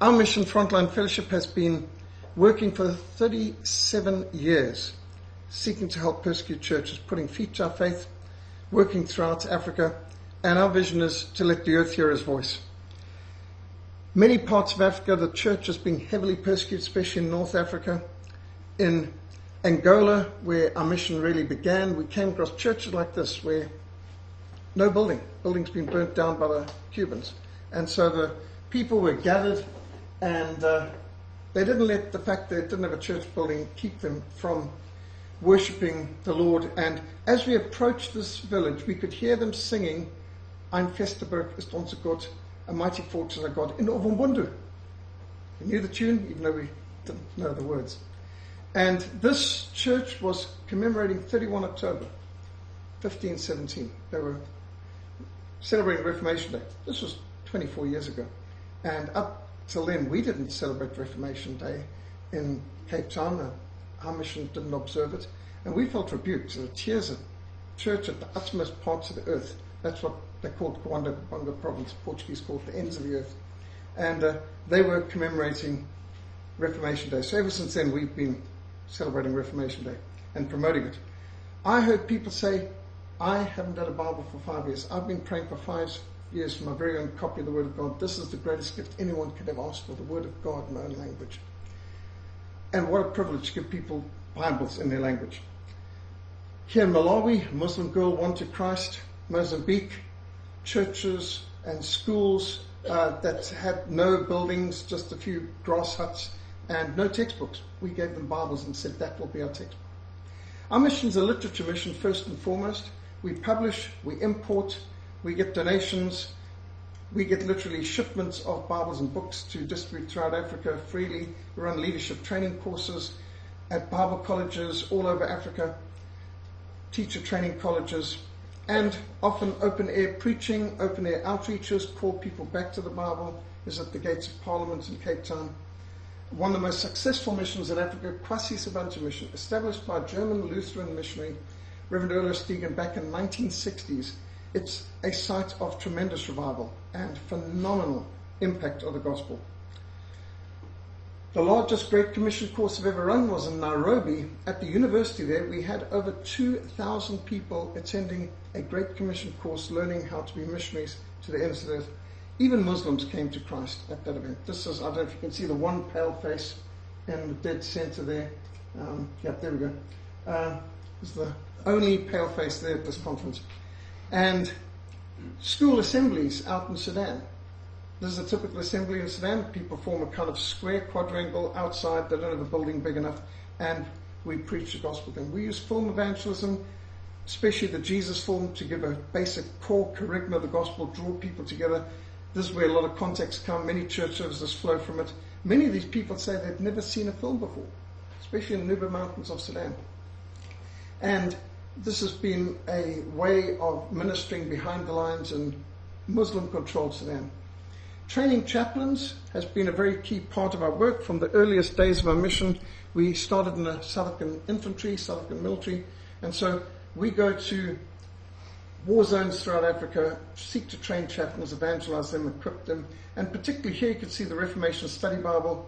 Our mission, Frontline Fellowship, has been working for 37 years, seeking to help persecuted churches, putting feet to our faith, working throughout Africa, and our vision is to let the earth hear his voice. Many parts of Africa, the church has been heavily persecuted, especially in North Africa. In Angola, where our mission really began, we came across churches like this, where no building's been burnt down by the Cubans. And so the people were gathered, and they didn't let the fact that they didn't have a church building keep them from worshipping the Lord. And as we approached this village, we could hear them singing, Ein feste Burg ist unser Gott, a mighty fortress of God, in Ovumbundu. We knew the tune, even though we didn't know the words. And this church was commemorating 31 October 1517. They were celebrating Reformation Day. This was 24 years ago. And up till then, we didn't celebrate Reformation Day in Cape Town. Our mission didn't observe it. And we felt rebuked. So here's a church at the utmost parts of the earth. That's what they called Coanda province, Portuguese called the ends of the earth. And they were commemorating Reformation Day. So ever since then, we've been celebrating Reformation Day and promoting it. I heard people say, I haven't had a Bible for 5 years. I've been praying for 5 years for my very own copy of the Word of God. This is the greatest gift anyone could ever ask for, the Word of God in their own language. And what a privilege to give people Bibles in their language. Here in Malawi, a Muslim girl won to Christ. Mozambique, churches and schools that had no buildings, just a few grass huts and no textbooks. We gave them Bibles and said that will be our textbook. Our mission is a literature mission first and foremost. We publish, we import, we get donations, we get literally shipments of Bibles and books to distribute throughout Africa freely. We run leadership training courses at Bible colleges all over Africa, teacher training colleges, and often open-air preaching, open-air outreaches, call people back to the Bible, is at the gates of Parliament in Cape Town. One of the most successful missions in Africa, Kwasi Sabantu Mission, established by a German Lutheran missionary, Reverend Erlo Stegen, back in the 1960s. It's a site of tremendous revival and phenomenal impact of the gospel. The largest Great Commission course I've ever run was in Nairobi. At the university there, we had over 2,000 people attending a Great Commission course, learning how to be missionaries to the ends of the earth. Even Muslims came to Christ at that event. This is, I don't know if you can see the one pale face in the dead center there. There we go. This is the only pale face there at this conference. And school assemblies out in Sudan. This is a typical assembly in Sudan. People form a kind of square quadrangle outside. They don't have a building big enough. And we preach the gospel then. We use film evangelism, especially the Jesus film, to give a basic core curriculum of the gospel, draw people together. This is where a lot of context come. Many church services flow from it. Many of these people say they've never seen a film before, especially in the Nuba Mountains of Sudan. And this has been a way of ministering behind the lines in Muslim-controlled Sudan. Training chaplains has been a very key part of our work from the earliest days of our mission. We started in the South African infantry, South African military, and so we go to war zones throughout Africa, seek to train chaplains, evangelize them, equip them, and particularly here you can see the Reformation Study Bible.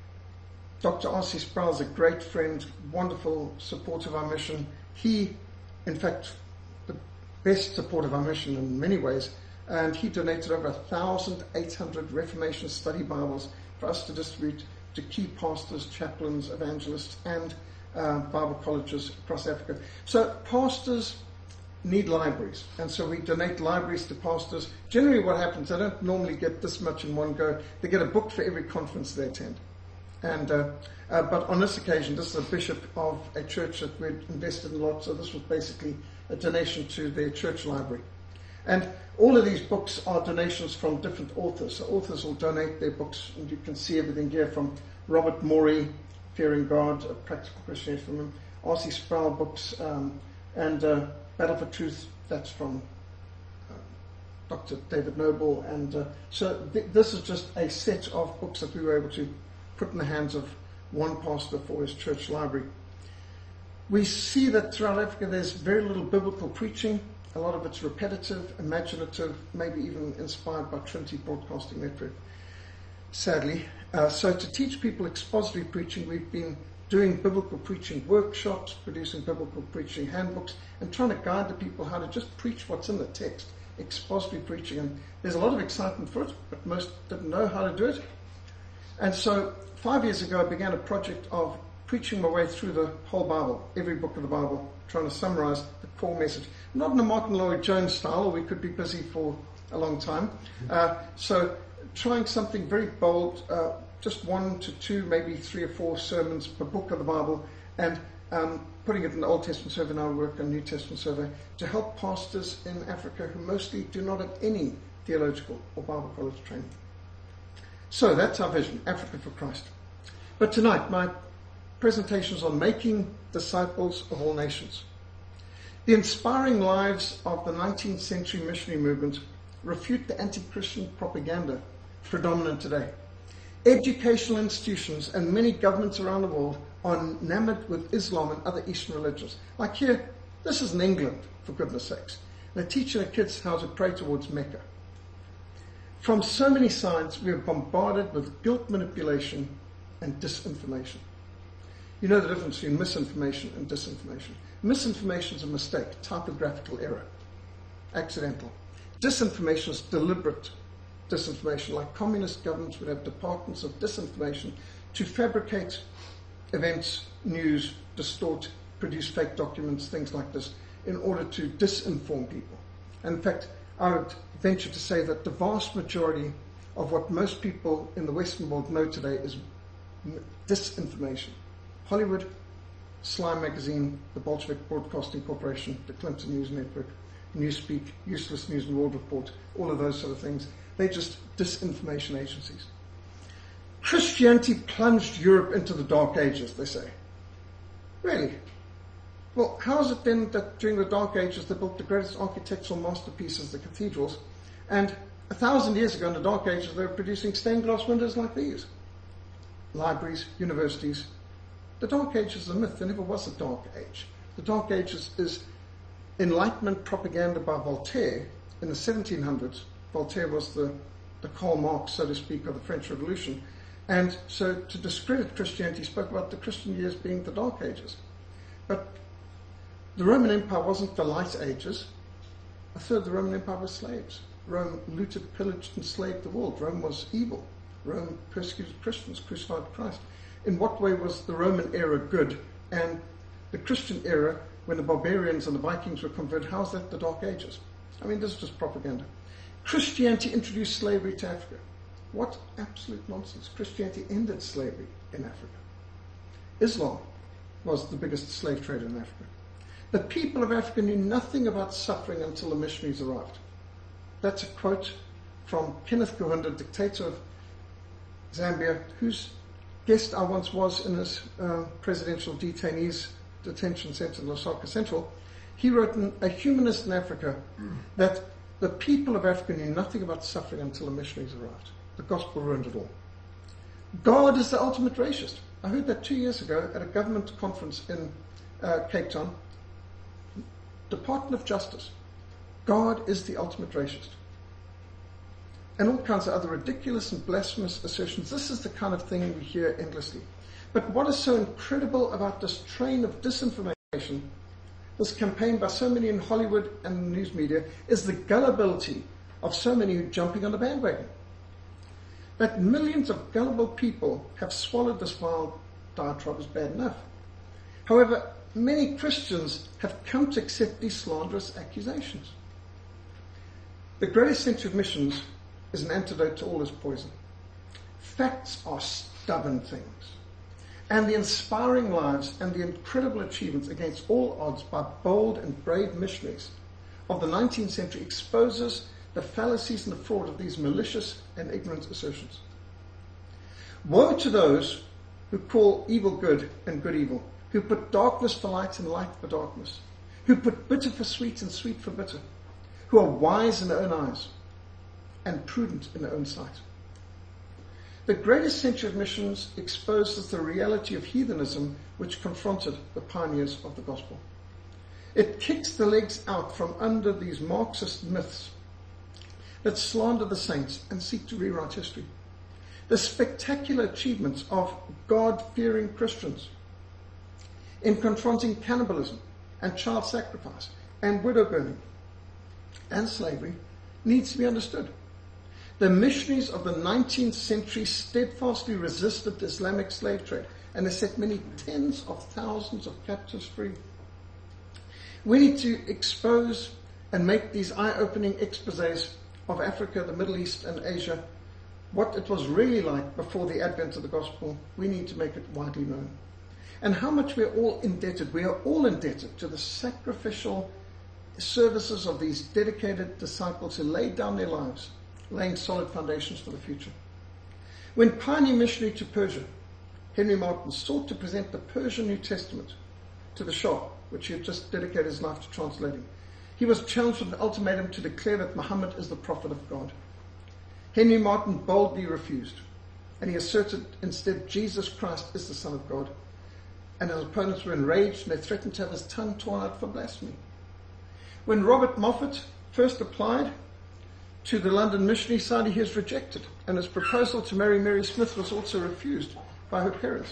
Dr. R.C. Sproul is a great friend, wonderful support of our mission. He, in fact, the best support of our mission in many ways, and he donated over 1,800 Reformation Study Bibles for us to distribute to key pastors, chaplains, evangelists, and Bible colleges across Africa. So pastors need libraries, and so we donate libraries to pastors. Generally what happens, they don't normally get this much in one go. They get a book for every conference they attend. And but on this occasion, this is a bishop of a church that we'd invested in a lot, so this was basically a donation to their church library. And all of these books are donations from different authors. So authors will donate their books, and you can see everything here from Robert Morey, Fearing God, A Practical Christianity from him, R.C. Sproul books, and Battle for Truth, that's from Dr. David Noble. And so this is just a set of books that we were able to put in the hands of one pastor for his church library. We see that throughout Africa there's very little biblical preaching. A lot of it's repetitive, imaginative, maybe even inspired by Trinity Broadcasting Network, sadly. So to teach people expository preaching, we've been doing biblical preaching workshops, producing biblical preaching handbooks, and trying to guide the people how to just preach what's in the text, expository preaching. And there's a lot of excitement for it, but most didn't know how to do it. And so 5 years ago, I began a project of preaching my way through the whole Bible, every book of the Bible, trying to summarize the core message. Not in a Martin Lloyd-Jones style, or we could be busy for a long time. So trying something very bold, just 1 to 2, maybe 3 or 4 sermons per book of the Bible, and putting it in the Old Testament survey, now work on New Testament survey, to help pastors in Africa who mostly do not have any theological or Bible college training. So that's our vision, Africa for Christ. But tonight, my presentation is on making disciples of all nations. The inspiring lives of the 19th century missionary movement refute the anti-Christian propaganda predominant today. Educational institutions and many governments around the world are enamored with Islam and other Eastern religions. Like here, this is in England, for goodness sakes. They're teaching their kids how to pray towards Mecca. From so many sides, we are bombarded with guilt manipulation and disinformation. You know the difference between misinformation and disinformation. Misinformation is a mistake, typographical error, accidental. Disinformation is deliberate disinformation, like communist governments would have departments of disinformation to fabricate events, news, distort, produce fake documents, things like this, in order to disinform people. And in fact, I would venture to say that the vast majority of what most people in the Western world know today is disinformation. Hollywood, Slime Magazine, the Bolshevik Broadcasting Corporation, the Clinton News Network, Newspeak, Useless News and World Report, all of those sort of things. They're just disinformation agencies. Christianity plunged Europe into the Dark Ages, they say. Really? Well, how is it then that during the Dark Ages they built the greatest architectural masterpieces, the cathedrals, and 1,000 years ago in the Dark Ages they were producing stained glass windows like these? Libraries, universities. The Dark Ages is a myth. There never was a Dark Age. The Dark Ages is Enlightenment propaganda by Voltaire in the 1700s. Voltaire was the Karl Marx, so to speak, of the French Revolution. And so to discredit Christianity, he spoke about the Christian years being the Dark Ages. But the Roman Empire wasn't the Light Ages. A third of the Roman Empire was slaves. Rome looted, pillaged, and enslaved the world. Rome was evil. Rome persecuted Christians, crucified Christ. In what way was the Roman era good and the Christian era, when the barbarians and the Vikings were converted, how is that the Dark Ages? I mean, this is just propaganda. Christianity introduced slavery to Africa. What absolute nonsense. Christianity ended slavery in Africa. Islam was the biggest slave trader in Africa. The people of Africa knew nothing about suffering until the missionaries arrived. That's a quote from Kenneth Kaunda, dictator of Zambia, whose guest I once was in his presidential detainees detention center in Lusaka Central. He wrote in A Humanist in Africa that the people of Africa knew nothing about suffering until the missionaries arrived. The gospel ruined it all. God is the ultimate racist. I heard that 2 years ago at a government conference in Cape Town. Department of Justice. God is the ultimate racist. And all kinds of other ridiculous and blasphemous assertions. This is the kind of thing we hear endlessly. But what is so incredible about this train of disinformation, this campaign by so many in Hollywood and the news media, is the gullibility of so many who are jumping on the bandwagon. That millions of gullible people have swallowed this vile diatribe is bad enough. However, many Christians have come to accept these slanderous accusations. The greatest century of missions is an antidote to all this poison. Facts are stubborn things. And the inspiring lives and the incredible achievements against all odds by bold and brave missionaries of the 19th century exposes the fallacies and the fraud of these malicious and ignorant assertions. Woe to those who call evil good and good evil, who put darkness for light and light for darkness, who put bitter for sweet and sweet for bitter, who are wise in their own eyes and prudent in their own sight. The greatest century of missions exposes the reality of heathenism which confronted the pioneers of the gospel. It kicks the legs out from under these Marxist myths that slander the saints and seek to rewrite history. the spectacular achievements of God-fearing Christians in confronting cannibalism and child sacrifice and widow burning and slavery needs to be understood. The missionaries of the 19th century steadfastly resisted the Islamic slave trade, and they set many tens of thousands of captives free. We need to expose and make these eye-opening exposés of Africa, the Middle East, and Asia, what it was really like before the advent of the gospel. We need to make it widely known. And how much we are all indebted. We are all indebted to the sacrificial services of these dedicated disciples who laid down their lives, laying solid foundations for the future. When pioneer missionary to Persia, Henry Martyn, sought to present the Persian New Testament to the Shah, which he had just dedicated his life to translating, he was challenged with an ultimatum to declare that Muhammad is the prophet of God. Henry Martyn boldly refused, and he asserted instead Jesus Christ is the Son of God. And his opponents were enraged, and they threatened to have his tongue torn out for blasphemy. When Robert Moffat first applied to the London Missionary Society, he was rejected, and his proposal to marry Mary Smith was also refused by her parents.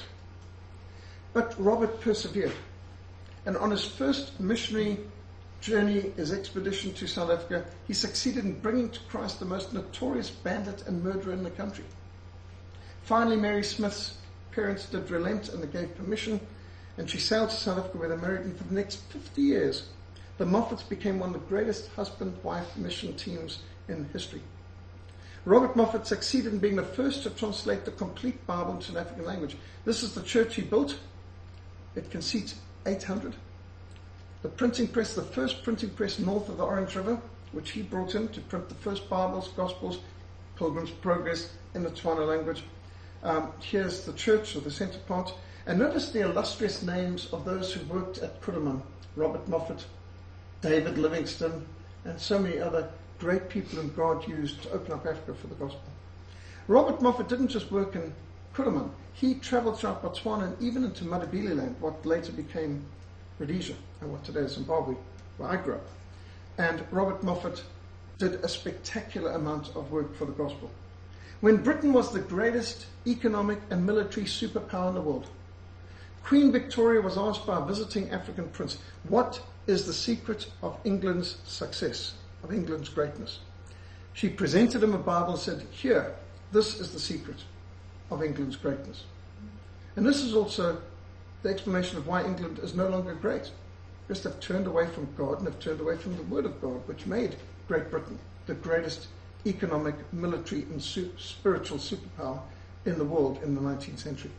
But Robert persevered, and on his first missionary journey, his expedition to South Africa, he succeeded in bringing to Christ the most notorious bandit and murderer in the country. Finally, Mary Smith's parents did relent, and they gave permission, and she sailed to South Africa, where they married, and for the next 50 years, the Moffats became one of the greatest husband-wife mission teams in history. Robert Moffat succeeded in being the first to translate the complete Bible into an African language. This is the church he built. It can seat 800. The printing press, the first printing press north of the Orange River, which he brought in to print the first Bibles, Gospels, Pilgrim's Progress in the Tswana language. Here's the church, or the center part. And notice the illustrious names of those who worked at Kuruman: Robert Moffat, David Livingstone, and so many other great people whom God used to open up Africa for the gospel. Robert Moffat didn't just work in Kuruman. He traveled throughout Botswana and even into Madabili land, what later became Rhodesia, and what today is Zimbabwe, where I grew up. And Robert Moffat did a spectacular amount of work for the gospel. When Britain was the greatest economic and military superpower in the world, Queen Victoria was asked by a visiting African prince, what is the secret of England's success, of England's greatness? She presented him a Bible and said, here, this is the secret of England's greatness. And this is also the explanation of why England is no longer great. Just have turned away from God and have turned away from the Word of God, which made Great Britain the greatest economic, military, and spiritual superpower in the world in the 19th century.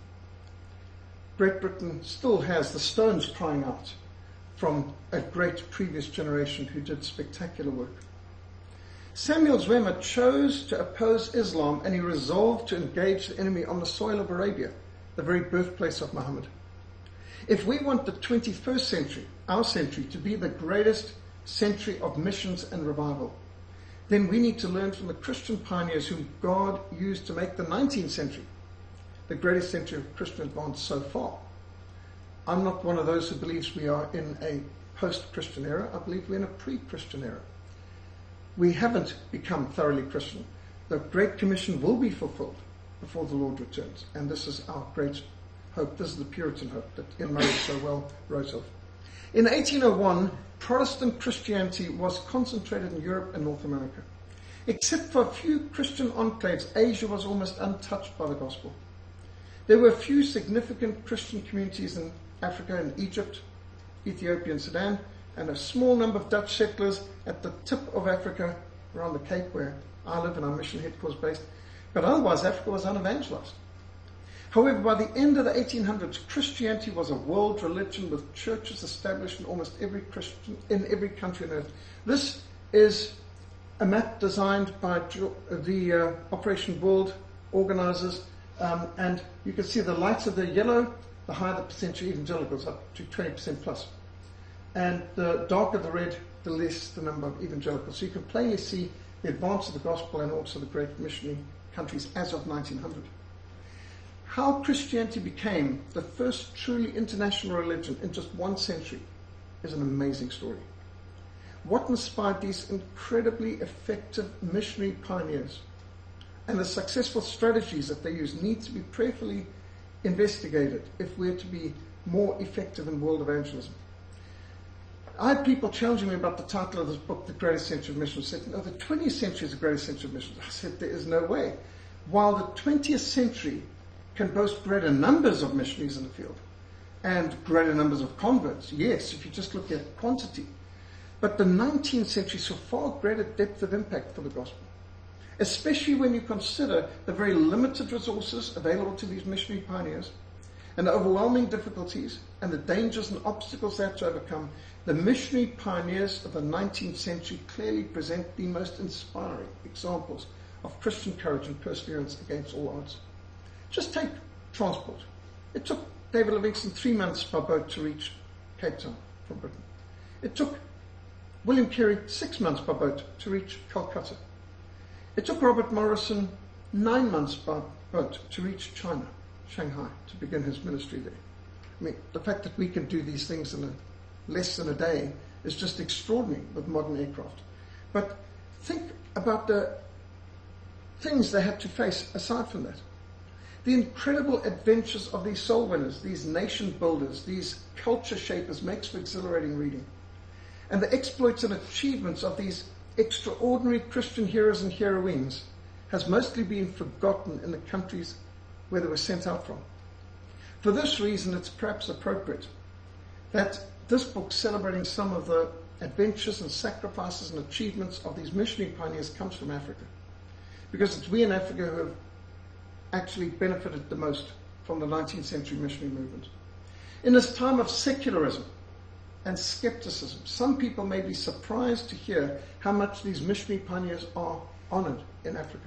Great Britain still has the stones crying out from a great previous generation who did spectacular work. Samuel Zwema chose to oppose Islam, and he resolved to engage the enemy on the soil of Arabia, the very birthplace of Muhammad. If we want the 21st century, our century, to be the greatest century of missions and revival, then we need to learn from the Christian pioneers whom God used to make the 19th century the greatest century of Christian advance so far. I'm not one of those who believes we are in a post-Christian era. I believe we're in a pre-Christian era. We haven't become thoroughly Christian. The Great Commission will be fulfilled before the Lord returns, and this is our great hope. This is the Puritan hope that Ian Murray so well wrote of. In 1801, Protestant Christianity was concentrated in Europe and North America. Except for a few Christian enclaves, Asia was almost untouched by the gospel. There were a few significant Christian communities in Africa and Egypt, Ethiopia and Sudan, and a small number of Dutch settlers at the tip of Africa, around the Cape where I live and our mission headquarters based. But otherwise, Africa was unevangelized. However, by the end of the 1800s, Christianity was a world religion with churches established in almost every country on earth. This is a map designed by the Operation World organizers, and you can see the lighter the yellow, the higher the percentage of evangelicals, up to 20% plus. And the darker the red, the less the number of evangelicals. So you can plainly see the advance of the gospel and also the great missionary countries as of 1900. How Christianity became the first truly international religion in just one century is an amazing story. What inspired these incredibly effective missionary pioneers? and the successful strategies that they use need to be prayerfully investigated if we're to be more effective in world evangelism. I had people challenging me about the title of this book, The Greatest Century of Missions. I said, no, the 20th century is the greatest century of missions. I said, there is no way. While the 20th century can boast greater numbers of missionaries in the field and greater numbers of converts, yes, if you just look at quantity. But the 19th century saw far greater depth of impact for the gospel, especially when you consider the very limited resources available to these missionary pioneers and the overwhelming difficulties and the dangers and obstacles they had to overcome. The missionary pioneers of the 19th century clearly present the most inspiring examples of Christian courage and perseverance against all odds. Just take transport. It took David Livingstone 3 months by boat to reach Cape Town from Britain. It took William Carey 6 months by boat to reach Calcutta. It took Robert Morrison 9 months by boat to reach China, Shanghai, to begin his ministry there. I mean, the fact that we can do these things in less than a day is just extraordinary with modern aircraft. But think about the things they had to face aside from that. The incredible adventures of these soul winners, these nation builders, these culture shapers makes for exhilarating reading. And the exploits and achievements of these extraordinary Christian heroes and heroines has mostly been forgotten in the countries where they were sent out from. For this reason, it's perhaps appropriate that this book, celebrating some of the adventures and sacrifices and achievements of these missionary pioneers, comes from Africa. Because it's we in Africa who have actually benefited the most from the 19th century missionary movement. In this time of secularism and skepticism, some people may be surprised to hear how much these missionary pioneers are honored in Africa.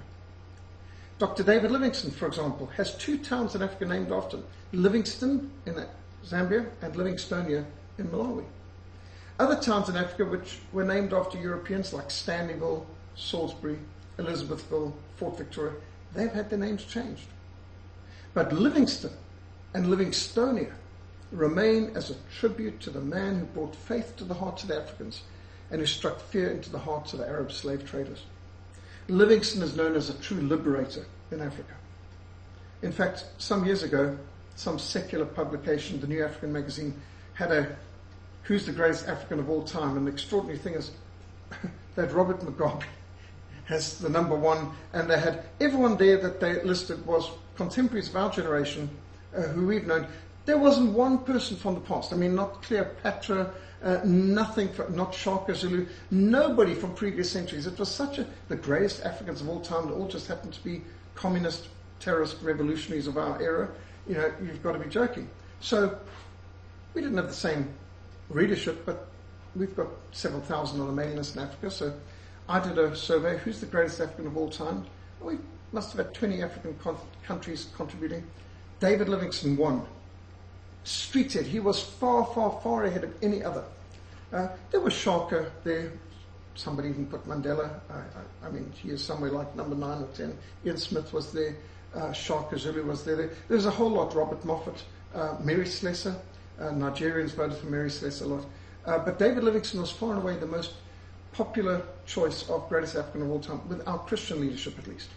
Dr. David Livingstone, for example, has 2 towns in Africa named after him: Livingstone in Zambia and Livingstonia in Malawi. Other towns in Africa which were named after Europeans, like Stanleyville, Salisbury, Elizabethville, Fort Victoria, they've had their names changed. But Livingstone and Livingstonia remain as a tribute to the man who brought faith to the hearts of the Africans and who struck fear into the hearts of the Arab slave traders. Livingstone is known as a true liberator in Africa. In fact, some years ago, some secular publication, the New African magazine, had a "Who's the greatest African of all time?" And the extraordinary thing is that Robert Mugabe has the number 1, and they had everyone there that they listed was contemporaries of our generation who we've known. There wasn't one person from the past. I mean, not Cleopatra, nothing, not Shaka Zulu, nobody from previous centuries. It was the greatest Africans of all time. They all just happened to be communist, terrorist revolutionaries of our era. You know, you've got to be joking. So we didn't have the same readership, but we've got several thousand on the mailing list in Africa. So I did a survey: who's the greatest African of all time? We must have had 20 African countries contributing. David Livingstone won. Streethead, he was far, far, far ahead of any other. There was Shaka there. Somebody even put Mandela. I mean, he is somewhere like number 9 or 10. Ian Smith was there. Shaka Zulu was there. There's a whole lot. Robert Moffat, Mary Slessor. Nigerians voted for Mary Slessor a lot. But David Livingstone was far and away the most popular choice of greatest African of all time, with our Christian leadership at least.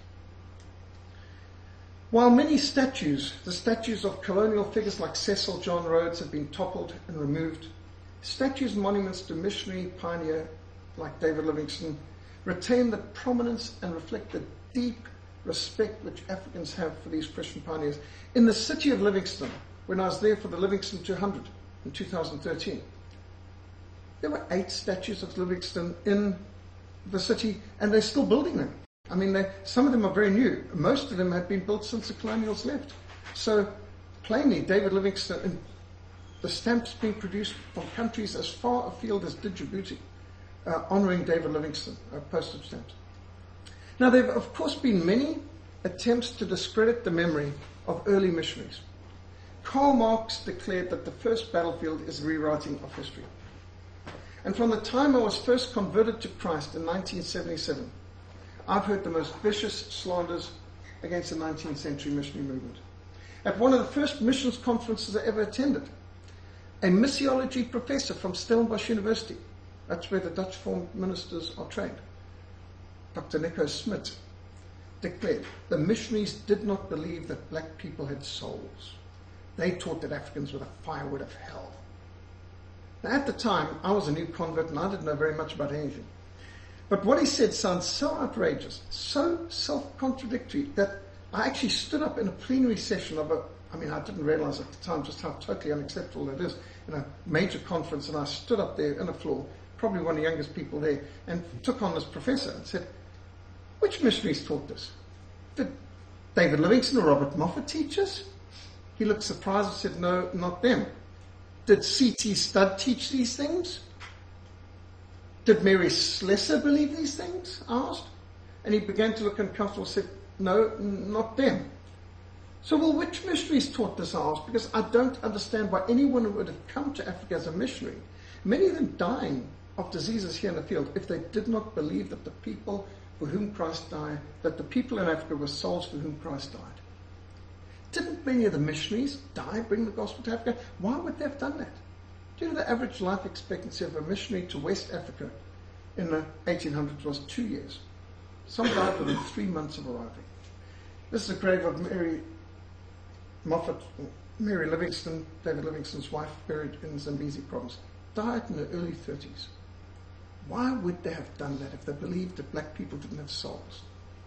While many statues, the statues of colonial figures like Cecil John Rhodes, have been toppled and removed, statues and monuments to missionary pioneer like David Livingstone retain the prominence and reflect the deep respect which Africans have for these Christian pioneers. In the city of Livingstone, when I was there for the Livingstone 200 in 2013, there were 8 statues of Livingstone in the city, and they're still building them. I mean, some of them are very new. Most of them have been built since the colonials left. So, plainly, David Livingstone, the stamps being produced from countries as far afield as Djibouti, honouring David Livingstone, postage stamps. Now, there have, of course, been many attempts to discredit the memory of early missionaries. Karl Marx declared that the first battlefield is rewriting of history. And from the time I was first converted to Christ in 1977, I've heard the most vicious slanders against the 19th century missionary movement. At one of the first missions conferences I ever attended, a missiology professor from Stellenbosch University, that's where the Dutch foreign ministers are trained, Dr. Nico Smit, declared the missionaries did not believe that black people had souls. They taught that Africans were the firewood of hell. Now, at the time, I was a new convert and I didn't know very much about anything. But what he said sounds so outrageous, so self-contradictory, that I actually stood up in a plenary session of I didn't realize at the time just how totally unacceptable it is, in a major conference, and I stood up there in the floor, probably one of the youngest people there, and took on this professor and said, which missionaries taught this? Did David Livingstone or Robert Moffat teach us? He looked surprised and said, no, not them. Did C.T. Studd teach these things? Did Mary Slessor believe these things? I asked. And he began to look uncomfortable and said, no, not them. So, well, which missionaries taught this? I asked, because I don't understand why anyone would have come to Africa as a missionary, many of them dying of diseases here in the field, if they did not believe that the people for whom Christ died, that the people in Africa were souls for whom Christ died. Didn't many of the missionaries die bringing the gospel to Africa? Why would they have done that? Do you know the average life expectancy of a missionary to West Africa in the 1800s was 2 years? Some died within 3 months of arriving. This is the grave of Mary Moffat, Mary Livingstone, David Livingstone's wife, buried in Zambezi province. Died in the early 30s. Why would they have done that if they believed that black people didn't have souls?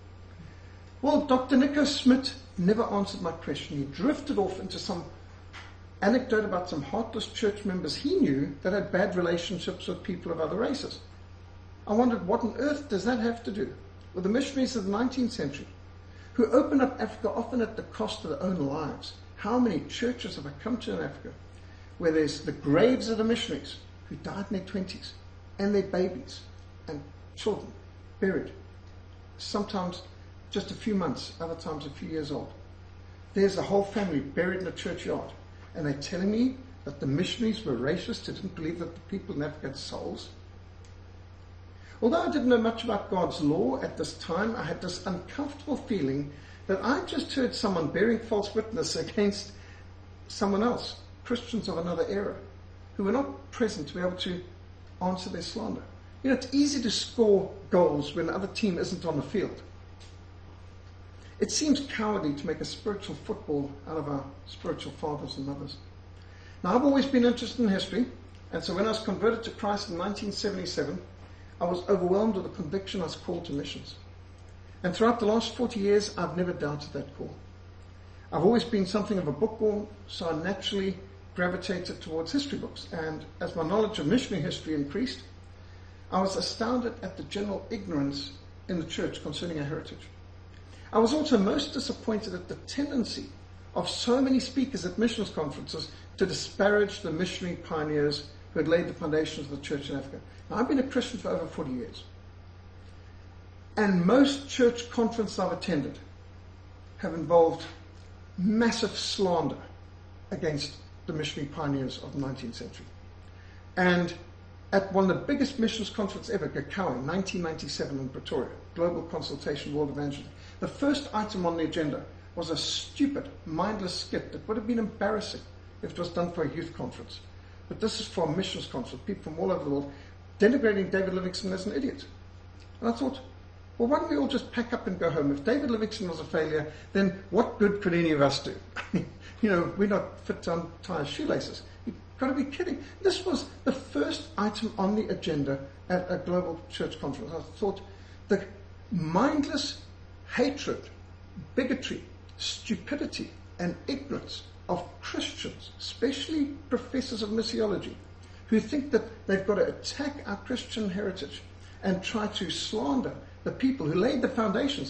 Well, Dr. Nico Smith never answered my question. He drifted off into some anecdote about some heartless church members he knew that had bad relationships with people of other races. I wondered, what on earth does that have to do with the missionaries of the 19th century, who opened up Africa often at the cost of their own lives? How many churches have I come to in Africa where there's the graves of the missionaries who died in their 20s and their babies and children buried, sometimes just a few months, other times a few years old. There's a whole family buried in a churchyard, and they're telling me that the missionaries were racist, who didn't believe that the people in Africa had souls. Although I didn't know much about God's law at this time, I had this uncomfortable feeling that I just heard someone bearing false witness against someone else, Christians of another era, who were not present to be able to answer their slander. You know, it's easy to score goals when the other team isn't on the field. It seems cowardly to make a spiritual football out of our spiritual fathers and mothers. Now, I've always been interested in history, and so when I was converted to Christ in 1977, I was overwhelmed with the conviction I was called to missions. And throughout the last 40 years, I've never doubted that call. I've always been something of a bookworm, so I naturally gravitated towards history books. And as my knowledge of missionary history increased, I was astounded at the general ignorance in the church concerning our heritage. I was also most disappointed at the tendency of so many speakers at missions conferences to disparage the missionary pioneers who had laid the foundations of the church in Africa. Now, I've been a Christian for over 40 years. And most church conferences I've attended have involved massive slander against the missionary pioneers of the 19th century. And at one of the biggest missions conferences ever, GACOA, 1997 in Pretoria, Global Consultation World Evangelism, the first item on the agenda was a stupid, mindless skit that would have been embarrassing if it was done for a youth conference. But this is for a missions conference, people from all over the world, denigrating David Livingstone as an idiot. And I thought, well, why don't we all just pack up and go home? If David Livingstone was a failure, then what good could any of us do? You know, we're not fit to untie shoelaces. You've got to be kidding. This was the first item on the agenda at a global church conference. I thought the mindless hatred, bigotry, stupidity, and ignorance of Christians, especially professors of missiology, who think that they've got to attack our Christian heritage and try to slander the people who laid the foundations.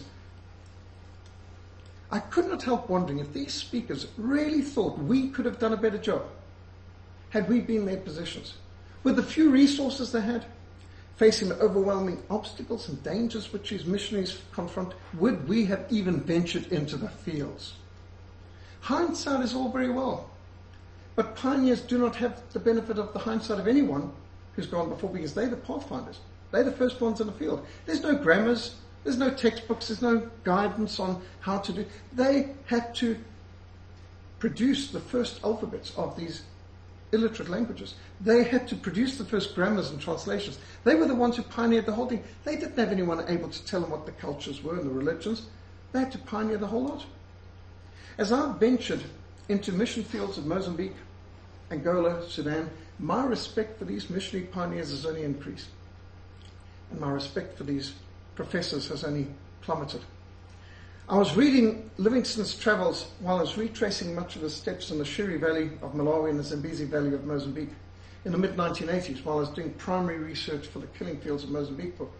I could not help wondering if these speakers really thought we could have done a better job had we been in their positions. With the few resources they had, facing the overwhelming obstacles and dangers which these missionaries confront, would we have even ventured into the fields? Hindsight is all very well, but pioneers do not have the benefit of the hindsight of anyone who's gone before, because they're the pathfinders. They're the first ones in the field. There's no grammars, there's no textbooks, there's no guidance on how to do. They had to produce the first alphabets of these illiterate languages. They had to produce the first grammars and translations. They were the ones who pioneered the whole thing. They didn't have anyone able to tell them what the cultures were and the religions. They had to pioneer the whole lot. As I ventured into mission fields of Mozambique, Angola, Sudan, my respect for these missionary pioneers has only increased. And my respect for these professors has only plummeted. I was reading Livingstone's travels while I was retracing much of his steps in the Shiri Valley of Malawi and the Zambezi Valley of Mozambique in the mid-1980s while I was doing primary research for the Killing Fields of Mozambique book.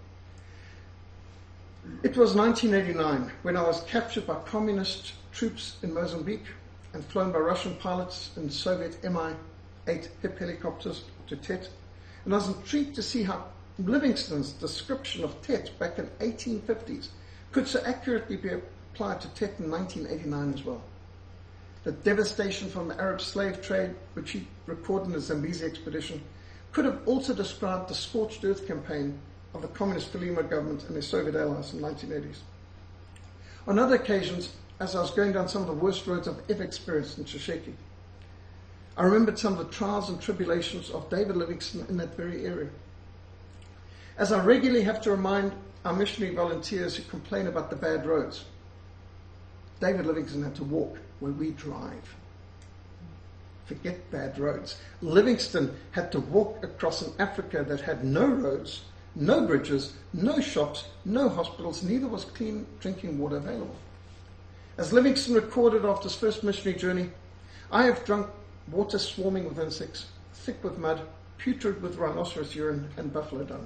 It was 1989 when I was captured by communist troops in Mozambique and flown by Russian pilots in Soviet Mi-8 HIP helicopters to Tet. And I was intrigued to see how Livingstone's description of Tet back in 1850s could so accurately be applied to Tet in 1989 as well. The devastation from the Arab slave trade, which he recorded in the Zambezi expedition, could have also described the scorched earth campaign of the communist Frelimo government and their Soviet allies in the 1980s. On other occasions, as I was going down some of the worst roads I've ever experienced in Shisheki, I remembered some of the trials and tribulations of David Livingstone in that very area. As I regularly have to remind our missionary volunteers who complain about the bad roads, David Livingstone had to walk where we drive. Forget bad roads. Livingstone had to walk across an Africa that had no roads, no bridges, no shops, no hospitals, neither was clean drinking water available. As Livingstone recorded after his first missionary journey, I have drunk water swarming with insects, thick with mud, putrid with rhinoceros urine and buffalo dung.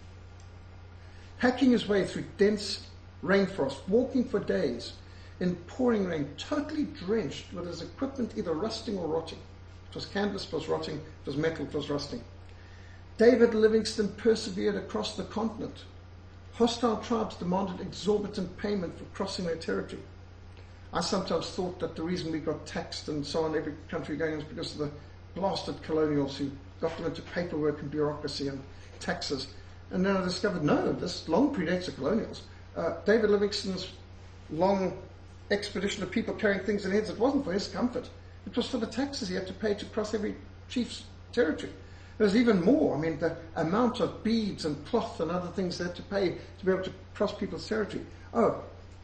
Hacking his way through dense rainforest, walking for days in pouring rain, totally drenched with his equipment either rusting or rotting. It was canvas, it was rotting, it was metal, it was rusting. David Livingstone persevered across the continent. Hostile tribes demanded exorbitant payment for crossing their territory. I sometimes thought that the reason we got taxed and so on every country going was because of the blasted colonials who got them into paperwork and bureaucracy and taxes. And then I discovered, no, this long predates the colonials. David Livingstone's long expedition of people carrying things in heads, it wasn't for his comfort. It was for the taxes he had to pay to cross every chief's territory. There's even more. I mean, the amount of beads and cloth and other things they had to pay to be able to cross people's territory. Oh,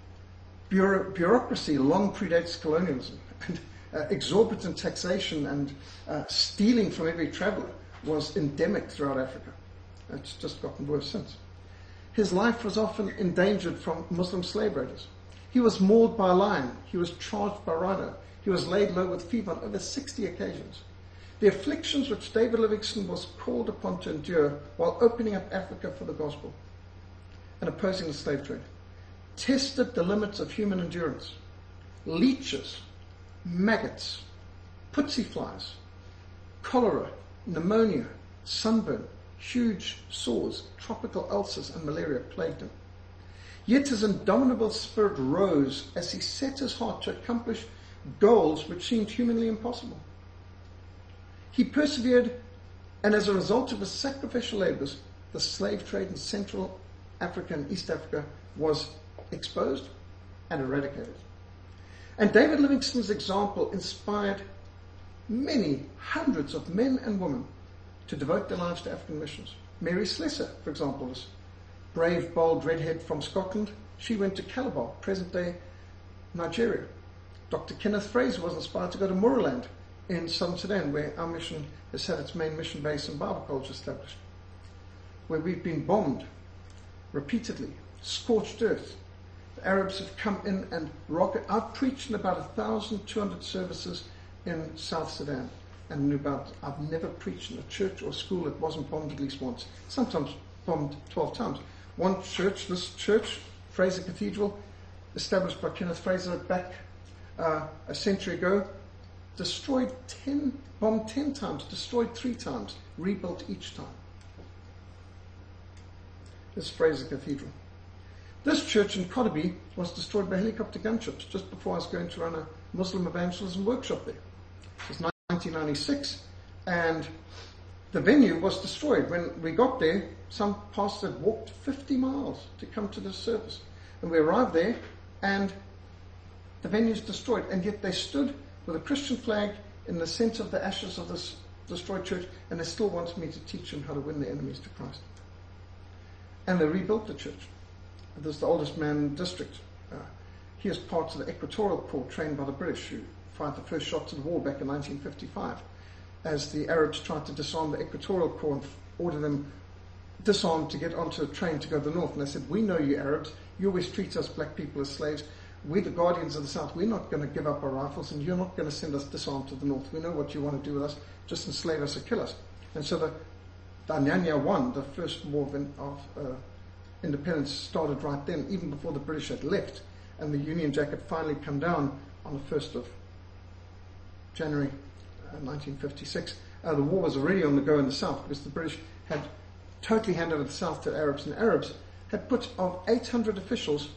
bureaucracy long predates colonialism. And exorbitant taxation and stealing from every traveler was endemic throughout Africa. It's just gotten worse since. His life was often endangered from Muslim slave raiders. He was mauled by a lion. He was charged by rhino. He was laid low with fever on over 60 occasions. The afflictions which David Livingstone was called upon to endure while opening up Africa for the gospel and opposing the slave trade tested the limits of human endurance. Leeches, maggots, putsy flies, cholera, pneumonia, sunburn, huge sores, tropical ulcers, and malaria plagued him. Yet his indomitable spirit rose as he set his heart to accomplish goals which seemed humanly impossible. He persevered, and as a result of his sacrificial labors, the slave trade in Central Africa and East Africa was exposed and eradicated. And David Livingstone's example inspired many hundreds of men and women to devote their lives to African missions. Mary Slessor, for example, this brave, bold redhead from Scotland. She went to Calabar, present-day Nigeria. Dr. Kenneth Fraser was inspired to go to Moorland in Southern Sudan, where our mission has had its main mission base and Bible college established, where we've been bombed repeatedly, scorched earth. The Arabs have come in and rocket. I've preached in about 1,200 services in South Sudan. And I've never preached in a church or school that wasn't bombed at least once, sometimes bombed 12 times. One church, this church, Fraser Cathedral, established by Kenneth Fraser back a century ago, bombed 10 times, destroyed 3 times, rebuilt each time. This is Fraser Cathedral. This church in Kodabi was destroyed by helicopter gunships just before I was going to run a Muslim evangelism workshop there. It was 1996, and the venue was destroyed. When we got there, some pastor had walked 50 miles to come to this service. And we arrived there, and the venue's destroyed. And yet they stood with a Christian flag in the center of the ashes of this destroyed church, and they still wanted me to teach them how to win their enemies to Christ. And they rebuilt the church. This is the oldest man in the district. he was part of the Equatorial Corps trained by the British, who fired the first shots of the war back in 1955, as the Arabs tried to disarm the Equatorial Corps and order them disarmed to get onto a train to go to the north. And they said, we know you Arabs, you always treat us black people as slaves. We're the guardians of the south. We're not going to give up our rifles, and you're not going to send us disarmed to the north. We know what you want to do with us, just enslave us or kill us. And so the Anyanya won. The first war of independence started right then, even before the British had left, and the Union Jack had finally come down on the 1st of January 1956. The war was already on the go in the south, because the British had totally handed over the south to Arabs, and Arabs had put, of 800 officials,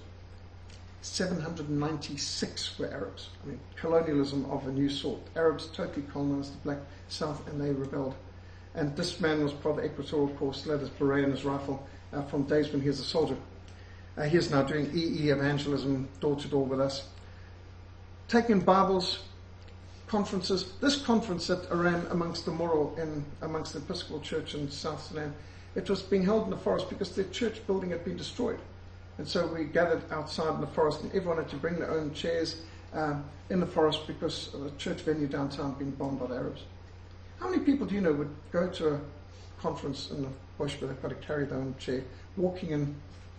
796 were Arabs. I mean, colonialism of a new sort. Arabs totally colonized the black south, and they rebelled. And this man was part of the Equatorial Corps, still had his beret and his rifle from days when he was a soldier. He is now doing EE evangelism door to door with us, taking Bibles, conferences. This conference that ran amongst the Moro, amongst the Episcopal Church in South Sudan, it was being held in the forest because the church building had been destroyed. And so we gathered outside in the forest, and everyone had to bring their own chairs in the forest because the church venue downtown had been bombed by the Arabs. How many people do you know would go to a conference in the bush where they've got to carry their own chair, walking in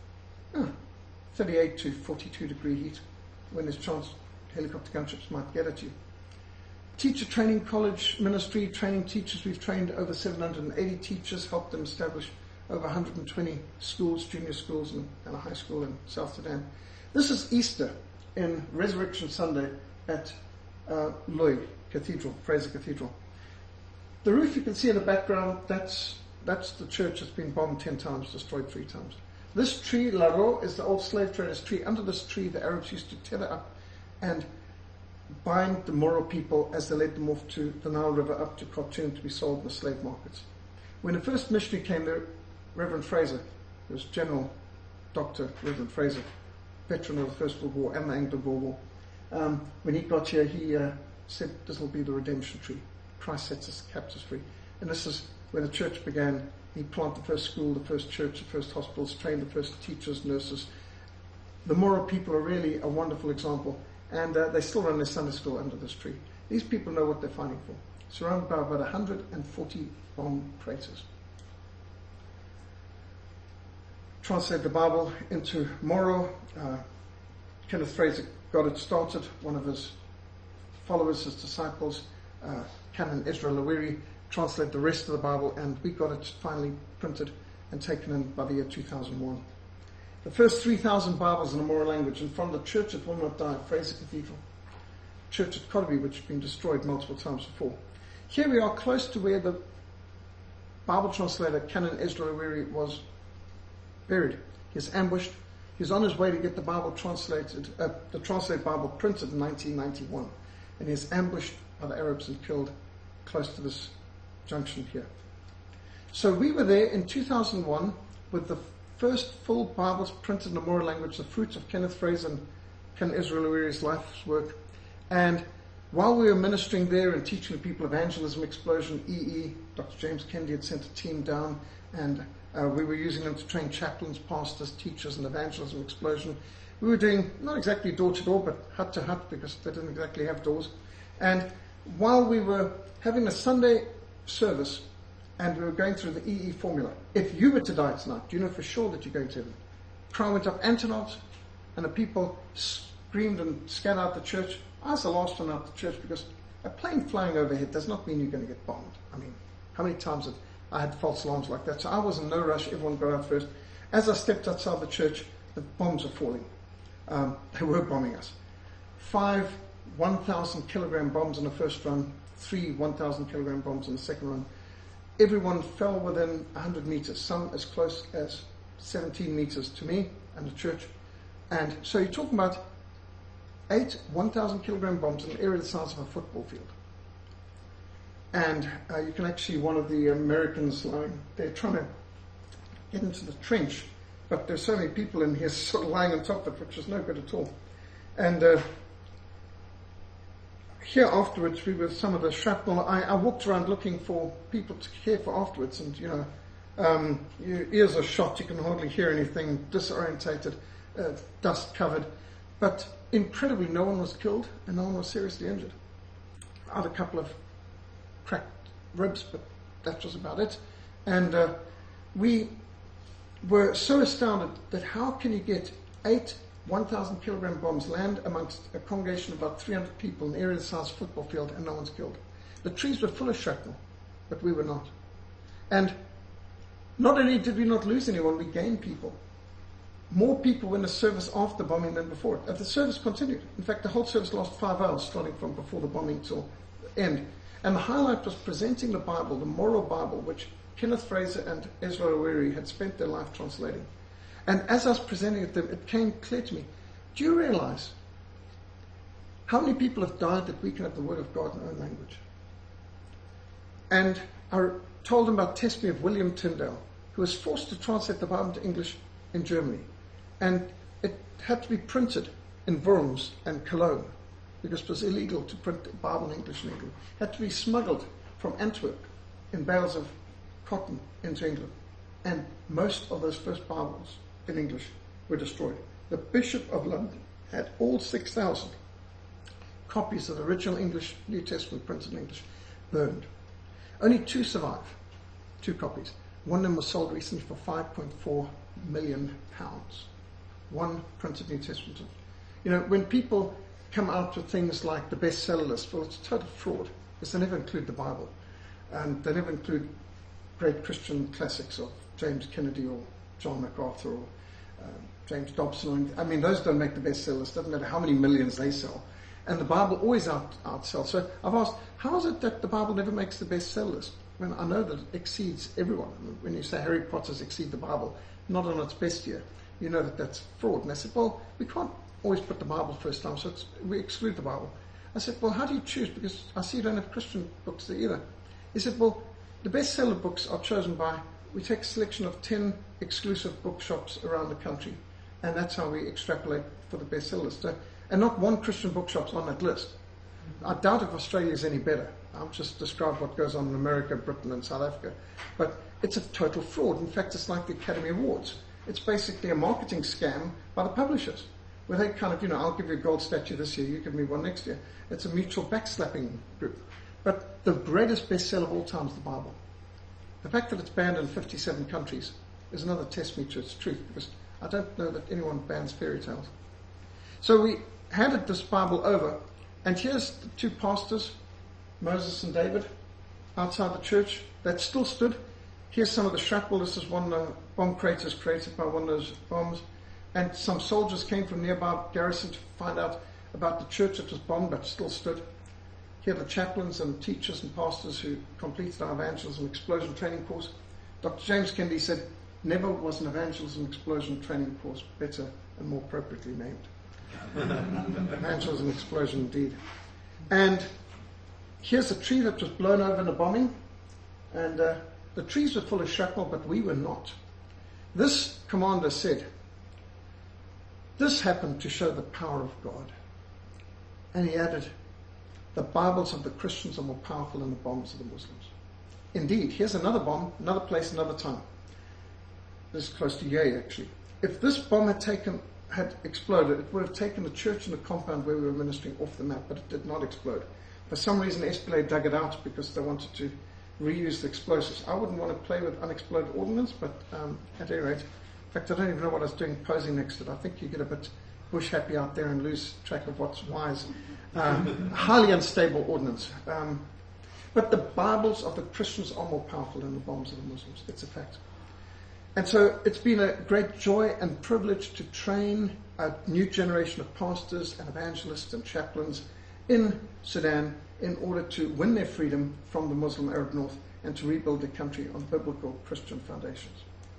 38 to 42 degree heat, when there's chance helicopter gunships might get at you? Teacher training college ministry, training teachers. We've trained over 780 teachers, helped them establish over 120 schools, junior schools, and a high school in South Sudan. This is Easter in Resurrection Sunday at Loy Cathedral, Fraser Cathedral. The roof you can see in the background, that's the church that's been bombed 10 times, destroyed 3 times. This tree, Laro, is the old slave traders' tree. Under this tree, the Arabs used to tether up and bind the Moro people as they led them off to the Nile River up to Khartoum to be sold in the slave markets. When the first missionary came there, Reverend Fraser, who was General Dr. Reverend Fraser, veteran of the First World War and the Anglo-Boer War, when he got here, he said, this will be the redemption tree. Christ sets us captives free. And this is where the church began. He planted the first school, the first church, the first hospitals, trained the first teachers, nurses. The Moro people are really a wonderful example, and they still run their Sunday school under this tree. These people know what they're fighting for. Surrounded by about 140 bomb craters. Translate the Bible into Moro. Kenneth Fraser got it started. One of his followers, his disciples, Canon Ezra Lawiri, translated the rest of the Bible, and we got it finally printed and taken in by the year 2001. The first 3,000 Bibles in the Moro language, and from the church at Will Not Die, Fraser Cathedral, church at Kodabi, which had been destroyed multiple times before. Here we are close to where the Bible translator, Canon Ezra Lawiri, was buried. He was ambushed. He was on his way to get the Bible translated, the translated Bible printed in 1991, and he was ambushed by the Arabs and killed close to this junction here. So we were there in 2001 with the first full Bibles printed in the Moro language, the fruits of Kenneth Fraser and Ken Ezra Lawiri's life's work. And while we were ministering there and teaching the people evangelism, explosion, EE, Dr. James Kennedy had sent a team down, and we were using them to train chaplains, pastors, teachers in evangelism, explosion. We were doing not exactly door to door, but hut to hut, because they didn't exactly have doors. And while we were having a Sunday service and we were going through the EE formula, if you were to die tonight, do you know for sure that you're going to heaven? Cry went up, Antonovs, and the people screamed and scattered out the church. I was the last one out the church, because a plane flying overhead does not mean you're going to get bombed. I mean, how many times have I had false alarms like that? So I was in no rush. Everyone got out first. As I stepped outside the church, the bombs were falling. They were bombing us. 5 1,000 kilogram bombs in the first run, 3 1,000 kilogram bombs in the second run. Everyone fell within 100 meters, some as close as 17 meters to me and the church. And so you're talking about 8 1,000 kilogram bombs in an area the size of a football field. And you can actually see one of the Americans lying, they're trying to get into the trench, but there's so many people in here sort of lying on top of it, which is no good at all. And here afterwards, we were some of the shrapnel. I walked around looking for people to care for afterwards, and your ears are shot, you can hardly hear anything, disorientated, dust covered. But incredibly, no one was killed and no one was seriously injured. I had a couple of cracked ribs, but that was about it. And we were so astounded that how can you get 8 1,000 kilogram bombs land amongst a congregation of about 300 people in an area the size of a football field and no one's killed. The trees were full of shrapnel, but we were not. And not only did we not lose anyone, we gained people. More people were in the service after the bombing than before it. And the service continued. In fact, the whole service lasted 5 hours, starting from before the bombing till the end. And the highlight was presenting the Bible, the moral Bible, which Kenneth Fraser and Ezra Oweri had spent their life translating. And as I was presenting it to them, it came clear to me, do you realize how many people have died that we can have the Word of God in our own language? And I told them about testimony of William Tyndale, who was forced to translate the Bible into English in Germany. And it had to be printed in Worms and Cologne, because it was illegal to print the Bible in English in England. It had to be smuggled from Antwerp in bales of cotton into England. And most of those first Bibles in English were destroyed. The Bishop of London had all 6,000 copies of the original English New Testament printed in English burned. Only 2 survive, 2 copies. One of them was sold recently for £5.4 million. One printed New Testament. You know, when people come out with things like the bestseller list, well, it's total fraud, because they never include the Bible. And they never include great Christian classics of James Kennedy or John MacArthur or James Dobson. I mean, those don't make the bestseller list. It doesn't matter how many millions they sell. And the Bible always outsells. So I've asked, how is it that the Bible never makes the bestseller list? When I know that it exceeds everyone. When you say Harry Potter's exceed the Bible, not on its best year, you know that that's fraud. And they said, well, we can't always put the Bible first time, so we exclude the Bible. I said, well, how do you choose? Because I see you don't have Christian books there either. He said, well, the bestseller books are chosen by, we take a selection of 10 exclusive bookshops around the country, and that's how we extrapolate for the bestseller list. And not one Christian bookshop's on that list. I doubt if Australia is any better. I've just described what goes on in America, Britain, and South Africa. But it's a total fraud. In fact, it's like the Academy Awards. It's basically a marketing scam by the publishers, where they kind of, I'll give you a gold statue this year, you give me one next year. It's a mutual backslapping group. But the greatest bestseller of all time is the Bible. The fact that it's banned in 57 countries is another testimony to its truth, because I don't know that anyone bans fairy tales. So we handed this Bible over, and here's the 2 pastors, Moses and David, outside the church that still stood. Here's some of the shrapnel. This is one of the bomb craters created by one of those bombs. And some soldiers came from nearby garrison to find out about the church that was bombed but still stood. Here are the chaplains and teachers and pastors who completed our evangelism explosion training course. Dr. James Kennedy said, never was an evangelism explosion training course better and more appropriately named. Evangelism explosion indeed. And here's a tree that was blown over in a bombing. And the trees were full of shrapnel, but we were not. This commander said, this happened to show the power of God. And he added, the Bibles of the Christians are more powerful than the bombs of the Muslims. Indeed, here's another bomb, another place, another time. This is close to Yei, actually. If this bomb had exploded, it would have taken the church and the compound where we were ministering off the map, but it did not explode. For some reason, SPLA dug it out because they wanted to reuse the explosives. I wouldn't want to play with unexploded ordnance, but at any rate, in fact, I don't even know what I was doing posing next to it. I think you get a bit bush happy out there and lose track of what's wise. Highly unstable ordnance. But the Bibles of the Christians are more powerful than the bombs of the Muslims. It's a fact. And so it's been a great joy and privilege to train a new generation of pastors and evangelists and chaplains in Sudan in order to win their freedom from the Muslim Arab North and to rebuild the country on biblical Christian foundations.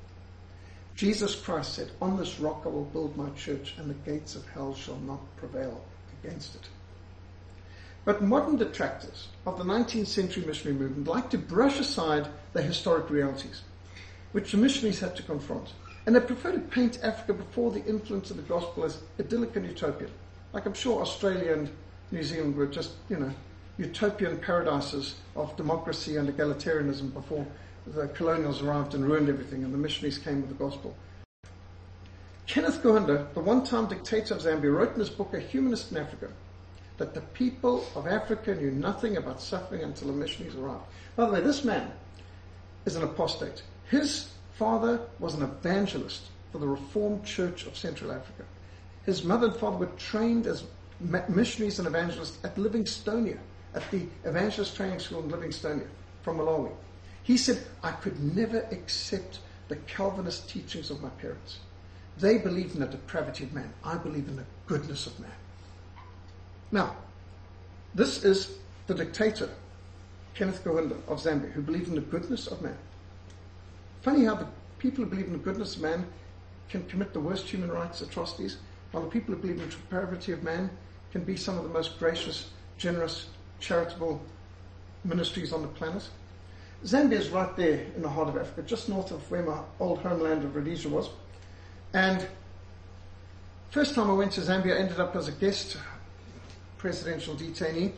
Jesus Christ said, on this rock I will build my church, and the gates of hell shall not prevail against it. But modern detractors of the 19th century missionary movement like to brush aside the historic realities, which the missionaries had to confront. And they prefer to paint Africa before the influence of the gospel as idyllic and utopian. Like I'm sure Australia and New Zealand were just, utopian paradises of democracy and egalitarianism before the colonials arrived and ruined everything and the missionaries came with the gospel. Kenneth Kaunda, the one-time dictator of Zambia, wrote in his book, A Humanist in Africa, that the people of Africa knew nothing about suffering until the missionaries arrived. By the way, this man is an apostate. His father was an evangelist for the Reformed Church of Central Africa. His mother and father were trained as missionaries and evangelists at Livingstonia, at the Evangelist Training School in Livingstonia from Malawi. He said, I could never accept the Calvinist teachings of my parents. They believed in the depravity of man. I believe in the goodness of man. Now, this is the dictator, Kenneth Kaunda of Zambia, who believed in the goodness of man. Funny how the people who believe in the goodness of man can commit the worst human rights atrocities, while the people who believe in the depravity of man can be some of the most gracious, generous, charitable ministries on the planet. Zambia is right there in the heart of Africa, just north of where my old homeland of Rhodesia was. And first time I went to Zambia, I ended up as a guest presidential detainee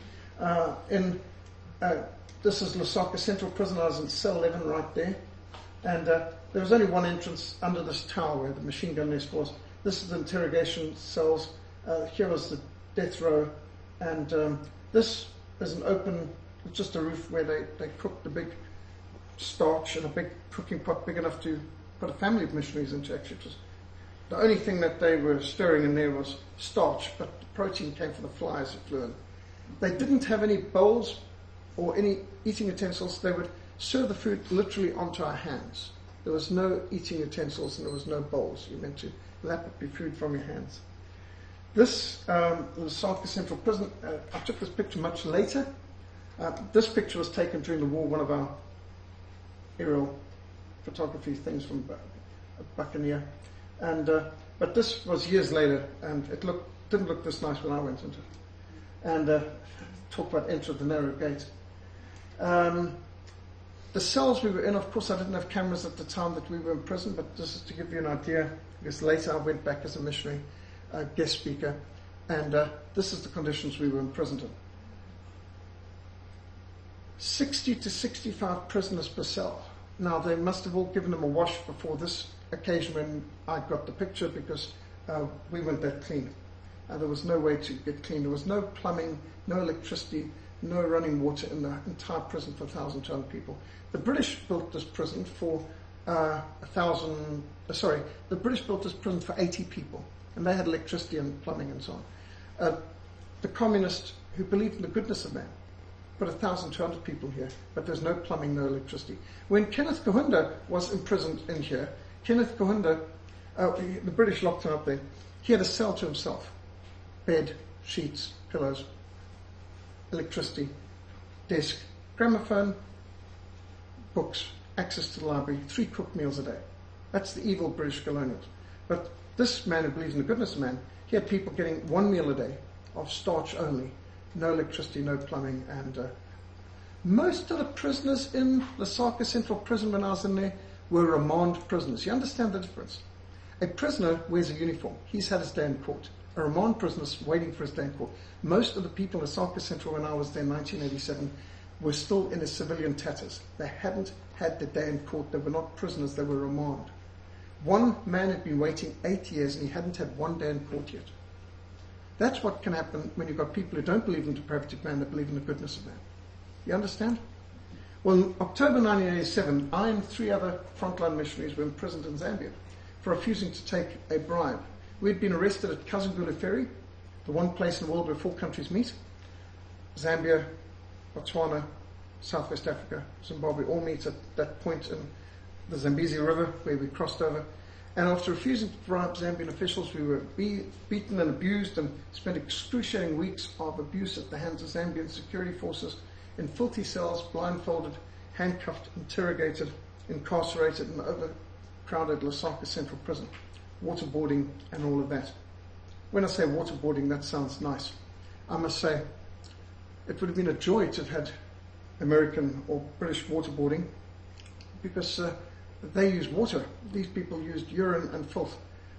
this is Lusaka Central Prison. I was in cell 11 right there. And there was only one entrance under this tower where the machine gun nest was. This is the interrogation cells. Here was the death row. And this is an open, just a roof where they cooked the big starch in a big cooking pot big enough to put a family of missionaries into. Actually, it was the only thing that they were stirring in there was starch, but the protein came from the flies that flew in. They didn't have any bowls or any eating utensils. They would serve the food literally onto our hands. There was no eating utensils and there was no bowls. You meant to lap up your food from your hands. This was Lusaka Central Prison. I took this picture much later. This picture was taken during the war, one of our aerial photography things from Buccaneer. And but this was years later, and it didn't look this nice when I went into it. And talk about enter the narrow gate. The cells we were in, of course, I didn't have cameras at the time that we were in prison, but this is to give you an idea, because later I went back as a missionary guest speaker, and this is the conditions we were imprisoned in. 60 to 65 prisoners per cell. Now, they must have all given them a wash before this occasion when I got the picture, because we weren't that clean. There was no way to get clean. There was no plumbing, no electricity, no running water in the entire prison for 1,200 people. The British built this prison for the British built this prison for 80 people, and they had electricity and plumbing and so on. The communists who believed in the goodness of man put 1,200 people here, but there's no plumbing, no electricity. When Kenneth Kaunda was imprisoned in here, Kenneth Kaunda, the British locked him up there. He had a cell to himself. Bed, sheets, pillows, electricity, desk, gramophone, books, access to the library, 3 cooked meals a day. That's the evil British colonials. But this man who believes in the goodness of man, he had people getting 1 meal a day of starch only, no electricity, no plumbing, and most of the prisoners in Lusaka Central Prison when I was in there were remand prisoners. You understand the difference? A prisoner wears a uniform. He's had his day in court. A remand prisoner is waiting for his day in court. Most of the people in Lusaka Central when I was there in 1987 were still in a civilian tatters. They hadn't had their day in court. They were not prisoners. They were remand. One man had been waiting 8 years and he hadn't had 1 day in court yet. That's what can happen when you've got people who don't believe in the depravity of man, they believe in the goodness of man. You understand? Well, in October 1987, I and 3 other frontline missionaries were imprisoned in Zambia for refusing to take a bribe. We had been arrested at Kazungula Ferry, the one place in the world where 4 countries meet. Zambia, Botswana, Southwest Africa, Zimbabwe all meet at that point in the Zambezi River where we crossed over. And after refusing to bribe Zambian officials, we were beaten and abused and spent excruciating weeks of abuse at the hands of Zambian security forces in filthy cells, blindfolded, handcuffed, interrogated, incarcerated in the overcrowded Lusaka Central Prison, waterboarding and all of that. When I say waterboarding, that sounds nice. I must say, it would have been a joy to have had American or British waterboarding because they use water. These people used urine and filth.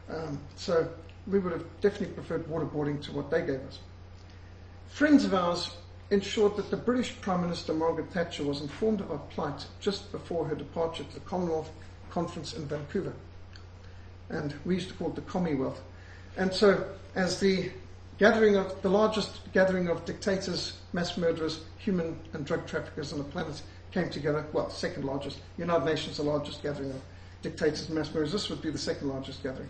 So we would have definitely preferred waterboarding to what they gave us. Friends of ours ensured that the British Prime Minister Margaret Thatcher was informed of our plight just before her departure to the Commonwealth Conference in Vancouver. and we used to call it the Commonwealth. And so, as the largest gathering of dictators, mass murderers, human and drug traffickers on the planet came together, well, second largest. United Nations, the largest gathering of dictators and mass murderers. This would be the second largest gathering.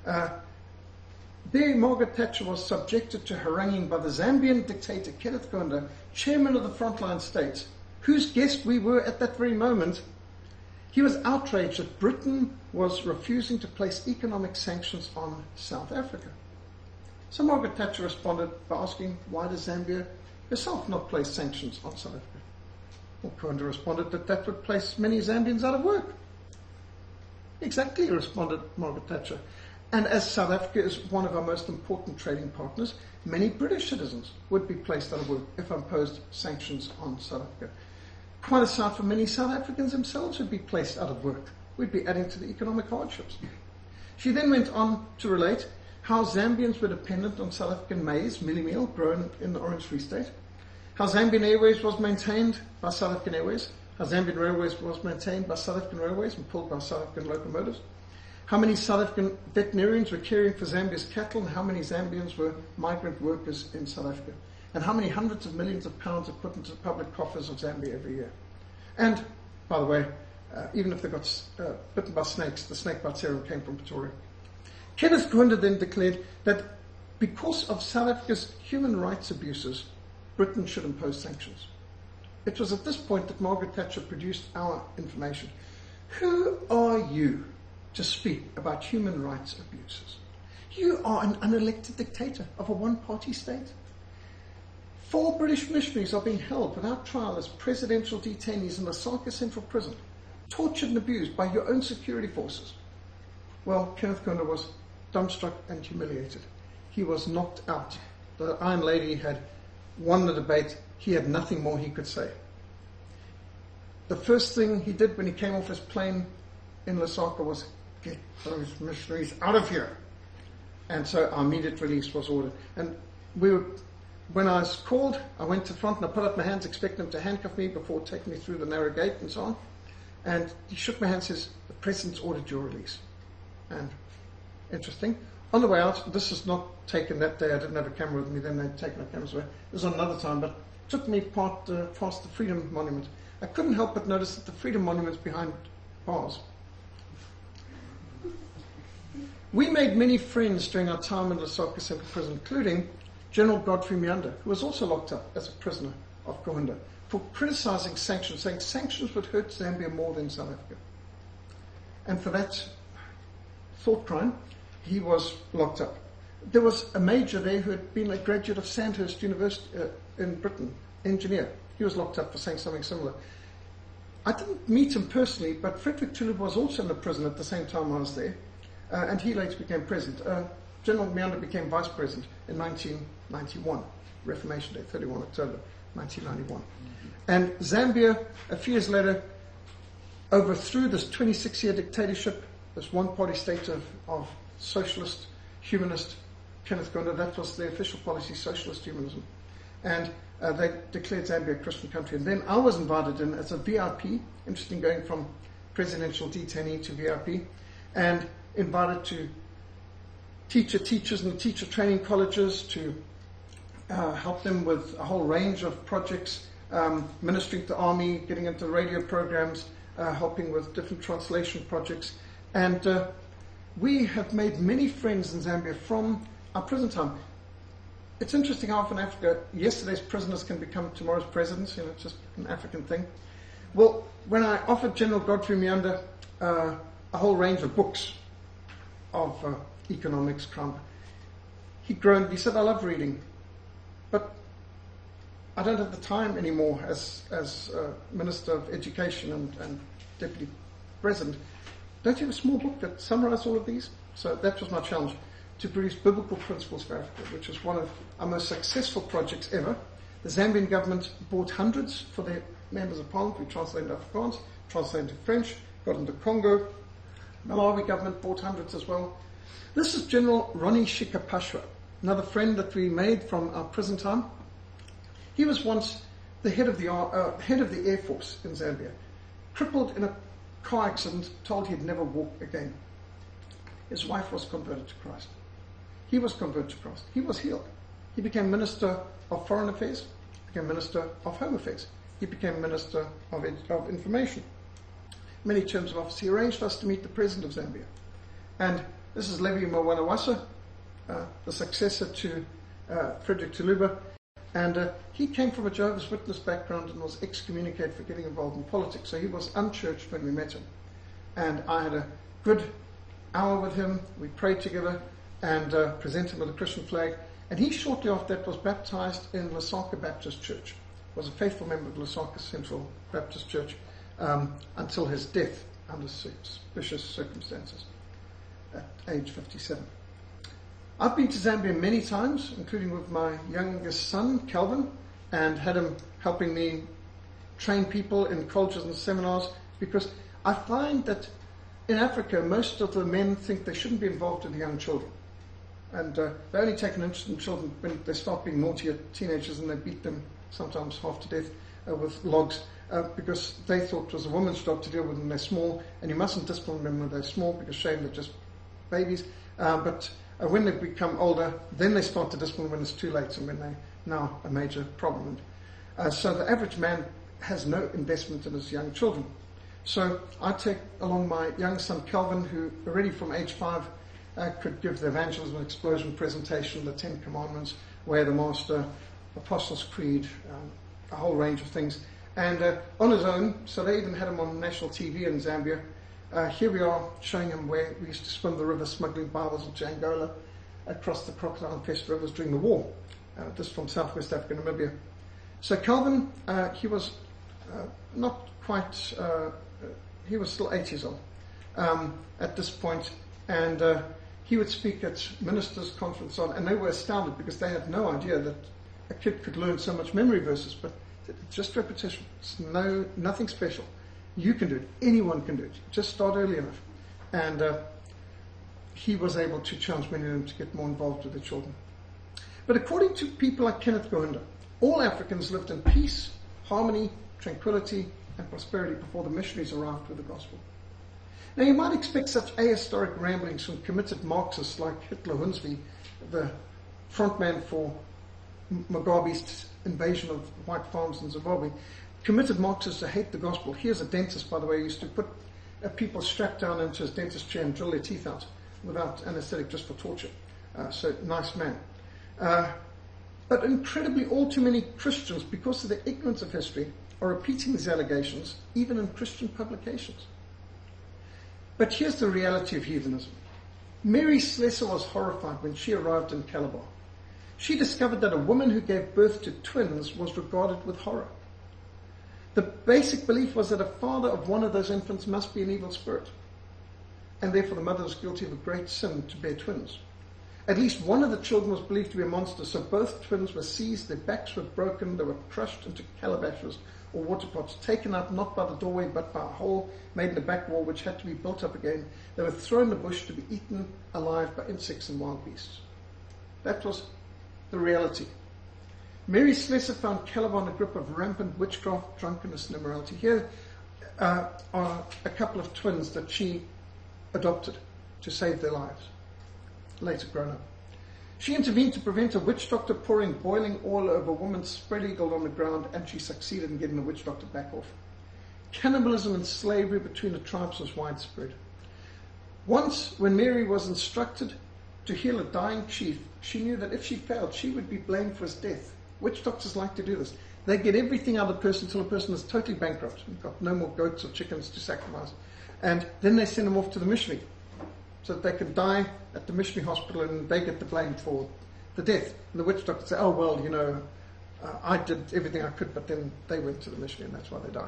There, Margaret Thatcher was subjected to haranguing by the Zambian dictator Kenneth Kaunda, chairman of the Frontline States, whose guest we were at that very moment. He was outraged that Britain was refusing to place economic sanctions on South Africa. So Margaret Thatcher responded by asking, why does Zambia herself not place sanctions on South Africa? Well, Kaunda responded that that would place many Zambians out of work. Exactly, responded Margaret Thatcher. And as South Africa is one of our most important trading partners, many British citizens would be placed out of work if imposed sanctions on South Africa. Quite aside from many South Africans themselves would be placed out of work. We'd be adding to the economic hardships. She then went on to relate how Zambians were dependent on South African maize, mealie meal, grown in the Orange Free State, how Zambian Airways was maintained by South African Airways, how Zambian Railways was maintained by South African Railways and pulled by South African locomotives, how many South African veterinarians were caring for Zambia's cattle, and how many Zambians were migrant workers in South Africa, and how many hundreds of millions of pounds are put into the public coffers of Zambia every year. And, by the way, even if they got bitten by snakes, the snake bite serum came from Pretoria. Kenneth Kaunda then declared that because of South Africa's human rights abuses, Britain should impose sanctions. It was at this point that Margaret Thatcher produced our information. Who are you to speak about human rights abuses? You are an unelected dictator of a one-party state. 4 British missionaries are being held without trial as presidential detainees in Lusaka Central Prison, tortured and abused by your own security forces. Well, Kenneth Kaunda was dumbstruck and humiliated. He was knocked out. The Iron Lady had won the debate. He had nothing more he could say. The first thing he did when he came off his plane in Lusaka was, get those missionaries out of here. And so our immediate release was ordered. And when I was called, I went to the front and I put up my hands expecting him to handcuff me before taking me through the narrow gate and so on. And he shook my hand and says, the President's ordered your release. And interesting. On the way out, this is not taken that day. I didn't have a camera with me then. They'd taken my cameras away. It was on another time, but it took me past the Freedom Monument. I couldn't help but notice that the Freedom Monument's behind bars. We made many friends during our time in Lusaka Central Prison, including General Godfrey Muyanda, who was also locked up as a prisoner of Kaunda, for criticizing sanctions, saying sanctions would hurt Zambia more than South Africa. And for that thought crime, he was locked up. There was a major there who had been a graduate of Sandhurst University in Britain, engineer. He was locked up for saying something similar. I didn't meet him personally, but Frederick Tulub was also in the prison at the same time I was there, and he later became president. General Muyanda became vice president in 1991, Reformation Day, 31 October 1991. And Zambia, a few years later, overthrew this 26-year dictatorship, this one-party state of socialist, humanist, Kenneth Kaunda. That was their official policy, socialist humanism. And they declared Zambia a Christian country. And then I was invited in as a VIP, interesting going from presidential detainee to VIP, and invited to teachers in the teacher training colleges to help them with a whole range of projects, ministering to the army, getting into radio programs, helping with different translation projects. And we have made many friends in Zambia from our prison time. It's interesting how often Africa, yesterday's prisoners can become tomorrow's presidents. It's just an African thing. Well, when I offered General Godfrey Muyanda a whole range of books of economics, crime, he groaned. He said, I love reading, but I don't have the time anymore as Minister of Education and Deputy President. Don't you have a small book that summarized all of these? So that was my challenge, to produce Biblical Principles for Africa, which is one of our most successful projects ever. The Zambian government bought hundreds for their members of parliament. We translated into Afrikaans, translated into French, got into Congo. Malawi government bought hundreds as well. This is General Ronnie Shikapashwa, another friend that we made from our prison time. He was once the head of the Air Force in Zambia, crippled in a car accident, told he'd never walk again. his wife was converted to Christ. He was converted to Christ. He was healed. He became Minister of Foreign Affairs, became Minister of Home Affairs. He became Minister of Information. Many terms of office. He arranged for us to meet the President of Zambia. And this is Levi Mwanawasa, the successor to Frederick Tuluba. And he came from a Jehovah's Witness background and was excommunicated for getting involved in politics. So he was unchurched when we met him. And I had a good hour with him. We prayed together and presented him with a Christian flag. And he shortly after that was baptized in Lusaka Baptist Church. Was a faithful member of Lusaka Central Baptist Church until his death under suspicious circumstances at age 57. I've been to Zambia many times, including with my youngest son, Calvin, and had him helping me train people in colleges and seminars, because I find that in Africa, most of the men think they shouldn't be involved with the young children. And they only take an interest in children when they start being naughty at teenagers, and they beat them sometimes half to death with logs, because they thought it was a woman's job to deal with them when they're small, and you mustn't discipline them when they're small, because shame, they're just babies. But when they become older, then they start to discipline when it's too late and when they're now a major problem. So the average man has no investment in his young children. So I take along my young son Calvin, who already from age 5 could give the evangelism explosion presentation, the 10 Commandments, Way of the Master, Apostles' Creed, a whole range of things. And on his own, so they even had him on national TV in Zambia. Here we are showing him where we used to swim the river smuggling Bibles into Angola across the crocodile-infested rivers during the war. This from Southwest Africa, Namibia. So Calvin, he was not quite, he was still 8 years old at this point, and he would speak at ministers' conference and they were astounded because they had no idea that a kid could learn so much memory verses, but it's just repetition. It's nothing special. You can do it. Anyone can do it. Just start early enough. And he was able to challenge many of them to get more involved with their children. But according to people like Kenneth Gohinda, all Africans lived in peace, harmony, tranquility, and prosperity before the missionaries arrived with the gospel. Now you might expect such ahistoric ramblings from committed Marxists like Hitler Hunsby, the frontman for Mugabe's invasion of white farms in Zimbabwe, committed Marxists to hate the gospel. Here's a dentist, by the way, who used to put people strapped down into his dentist chair and drill their teeth out without anesthetic, just for torture. So, nice man. But incredibly, all too many Christians, because of their ignorance of history, are repeating these allegations, even in Christian publications. But here's the reality of heathenism. Mary Slessor was horrified when she arrived in Calabar. She discovered that a woman who gave birth to twins was regarded with horror. The basic belief was that a father of one of those infants must be an evil spirit, and therefore the mother was guilty of a great sin to bear twins. At least one of the children was believed to be a monster, so both twins were seized, their backs were broken, they were crushed into calabashes or water pots, taken up not by the doorway but by a hole made in the back wall which had to be built up again. They were thrown in the bush to be eaten alive by insects and wild beasts. That was the reality. Mary Slessor found Calabar in a grip of rampant witchcraft, drunkenness, and immorality. Here are a couple of twins that she adopted to save their lives, later grown up. She intervened to prevent a witch doctor pouring boiling oil over a woman spread-eagled on the ground, and she succeeded in getting the witch doctor back off. Cannibalism and slavery between the tribes was widespread. Once, when Mary was instructed to heal a dying chief, she knew that if she failed, she would be blamed for his death. Witch doctors like to do this. They get everything out of the person until the person is totally bankrupt. You've got no more goats or chickens to sacrifice. And then they send them off to the missionary so that they can die at the missionary hospital and they get the blame for the death. And the witch doctors say, oh, well, you know, I did everything I could, but then they went to the missionary and that's why they died.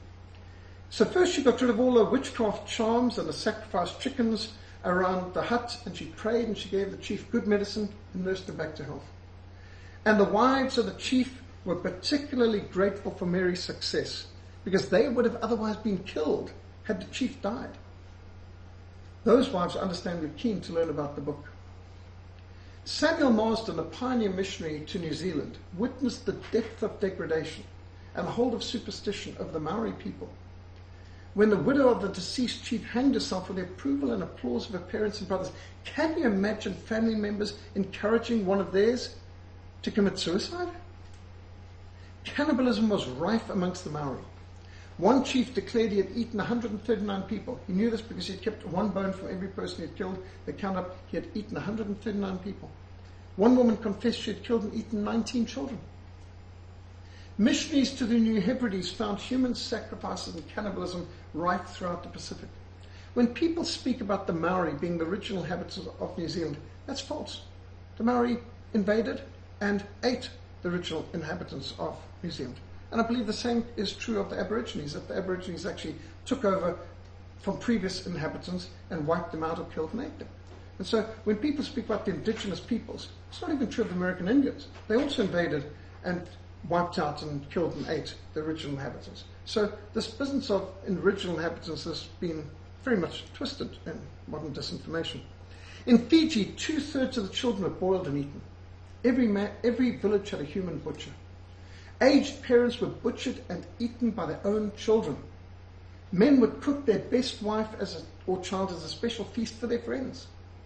So first she got rid of all the witchcraft charms and the sacrificed chickens around the hut, and she prayed and she gave the chief good medicine and nursed him back to health. And the wives of the chief were particularly grateful for Mary's success because they would have otherwise been killed had the chief died. Those wives are understandably keen to learn about the book. Samuel Marsden, a pioneer missionary to New Zealand, witnessed the depth of degradation and the hold of superstition of the Maori people. when the widow of the deceased chief hanged herself with the approval and applause of her parents and brothers. Can you imagine family members encouraging one of theirs to commit suicide? Cannibalism was rife amongst the Maori. One chief declared he had eaten 139 people. He knew this because he had kept one bone from every person he had killed. They count up, he had eaten 139 people. One woman confessed she had killed and eaten 19 children. Missionaries to the New Hebrides found human sacrifices and cannibalism rife throughout the Pacific. When people speak about the Maori being the original inhabitants of New Zealand, that's false. The Maori invaded and ate the original inhabitants of New Zealand. And I believe the same is true of the Aborigines, that the Aborigines actually took over from previous inhabitants and wiped them out or killed and ate them. And so when people speak about the indigenous peoples, it's not even true of the American Indians. They also invaded and wiped out and killed and ate the original inhabitants. So this business of original inhabitants has been very much twisted in modern disinformation. In Fiji, 2/3 of the children were boiled and eaten. Every village had a human butcher. Aged parents were butchered and eaten by their own children. Men would cook their best wife or child as a special feast for their friends.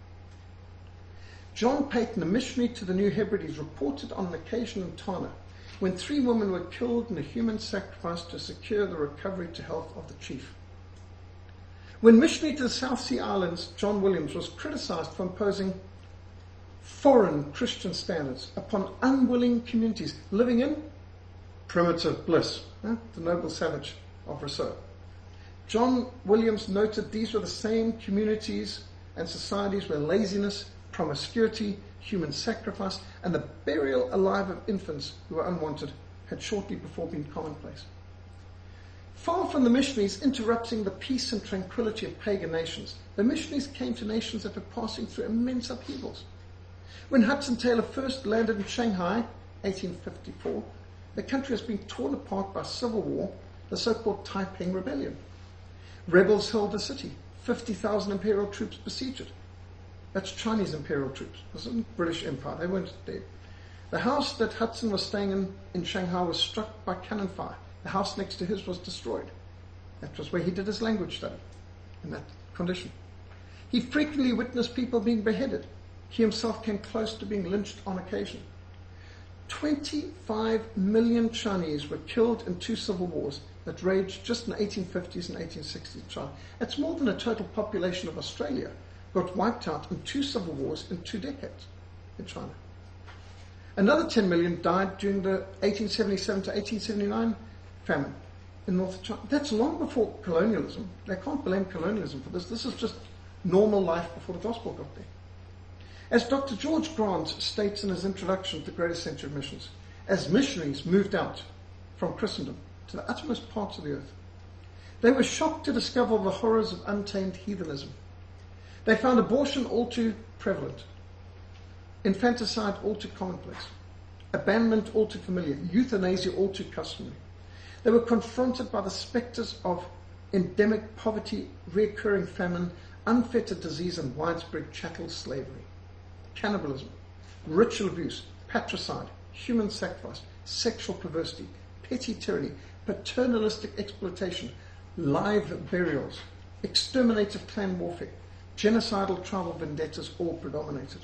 John Peyton, a missionary to the New Hebrides, reported on an occasion in Tana when 3 women were killed in a human sacrifice to secure the recovery to health of the chief. When missionary to the South Sea Islands, John Williams was criticized for imposing foreign Christian standards upon unwilling communities living in primitive bliss, the noble savage of Rousseau. John Williams noted these were the same communities and societies where laziness, promiscuity, human sacrifice, and the burial alive of infants who were unwanted had shortly before been commonplace. Far from the missionaries interrupting the peace and tranquility of pagan nations, the missionaries came to nations that were passing through immense upheavals. When Hudson Taylor first landed in Shanghai, 1854, the country has been torn apart by civil war, the so-called Taiping Rebellion. Rebels held the city. 50,000 imperial troops besieged it. That's Chinese imperial troops. It wasn't British Empire. They weren't dead. The house that Hudson was staying in Shanghai was struck by cannon fire. The house next to his was destroyed. That was where he did his language study, in that condition. He frequently witnessed people being beheaded. He himself came close to being lynched on occasion. 25 million Chinese were killed in 2 civil wars that raged just in the 1850s and 1860s in China. That's more than the total population of Australia got wiped out in 2 civil wars in 2 decades in China. Another 10 million died during the 1877 to 1879 famine in North China. That's long before colonialism. They can't blame colonialism for this. This is just normal life before the gospel got there. As Dr. George Grant states in his introduction to the Greatest Century of Missions, as missionaries moved out from Christendom to the uttermost parts of the earth, they were shocked to discover the horrors of untamed heathenism. They found abortion all too prevalent, infanticide all too commonplace, abandonment all too familiar, euthanasia all too customary. They were confronted by the specters of endemic poverty, recurring famine, unfettered disease, and widespread chattel slavery. Cannibalism, ritual abuse, patricide, human sacrifice, sexual perversity, petty tyranny, paternalistic exploitation, live burials, exterminative clan warfare, genocidal tribal vendettas all predominated.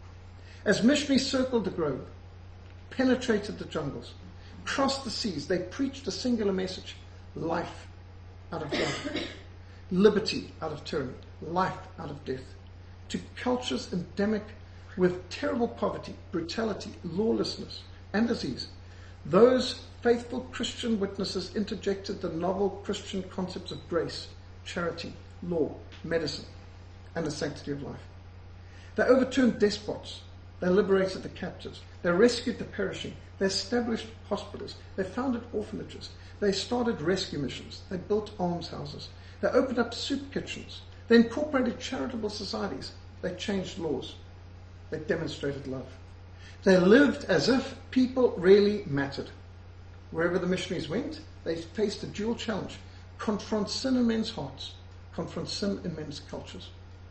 As missionaries circled the globe, penetrated the jungles, crossed the seas, they preached a singular message: life out of death, liberty out of tyranny, life out of death, to cultures endemic with terrible poverty, brutality, lawlessness, and disease. Those faithful Christian witnesses interjected the novel Christian concepts of grace, charity, law, medicine, and the sanctity of life. They overturned despots. They liberated the captives. They rescued the perishing. They established hospitals. They founded orphanages. They started rescue missions. They built almshouses. They opened up soup kitchens. They incorporated charitable societies. They changed laws. They demonstrated love. They lived as if people really mattered. Wherever the missionaries went, they faced a dual challenge: confront sin in men's hearts, confront sin in men's cultures.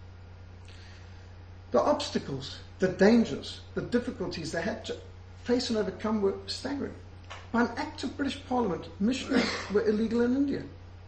The obstacles, the dangers, the difficulties they had to face and overcome were staggering. By an act of British Parliament, missionaries were illegal in India.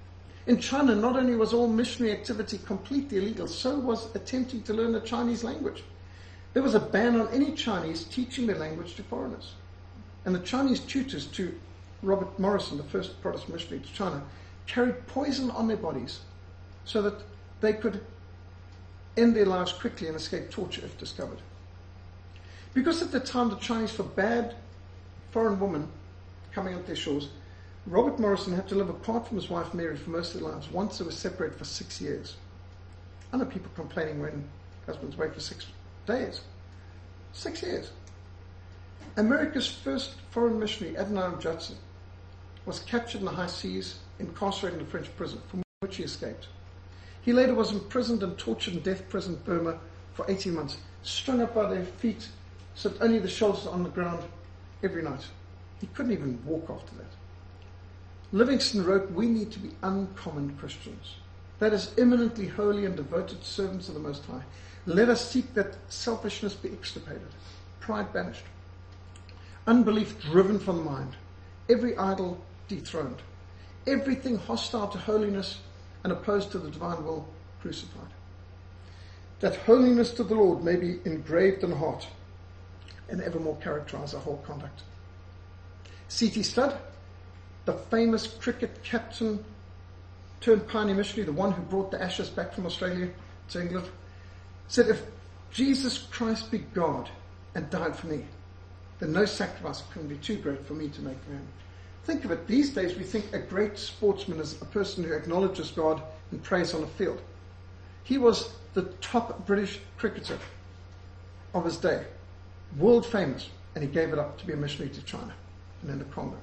In China, not only was all missionary activity completely illegal, so was attempting to learn the Chinese language. There was a ban on any Chinese teaching their language to foreigners. And the Chinese tutors to Robert Morrison, the first Protestant missionary to China, carried poison on their bodies so that they could end their lives quickly and escape torture if discovered. Because at the time the Chinese forbade foreign women coming onto their shores, Robert Morrison had to live apart from his wife Mary for most of their lives. Once they were separated for 6 years. I know people complaining when husbands wait for 6 days. 6 years. America's first foreign missionary, Adoniram Judson, was captured in the high seas, incarcerated in a French prison, from which he escaped. He later was imprisoned and tortured in death prison Burma for 18 months, strung up by their feet so that only the shoulders on the ground every night. He couldn't even walk after that. Livingston wrote, "We need to be uncommon Christians. That is, eminently holy and devoted servants of the Most High. Let us seek that selfishness be extirpated, pride banished, unbelief driven from the mind, every idol dethroned, everything hostile to holiness and opposed to the divine will crucified. That holiness to the Lord may be engraved in the heart and evermore characterize our whole conduct." C.T. Studd, the famous cricket captain turned pioneer missionary, the one who brought the Ashes back from Australia to England, said, "If Jesus Christ be God and died for me, then no sacrifice can be too great for me to make for him." Think of it, these days we think a great sportsman is a person who acknowledges God and prays on the field. He was the top British cricketer of his day, world famous, and he gave it up to be a missionary to China and in the Congo.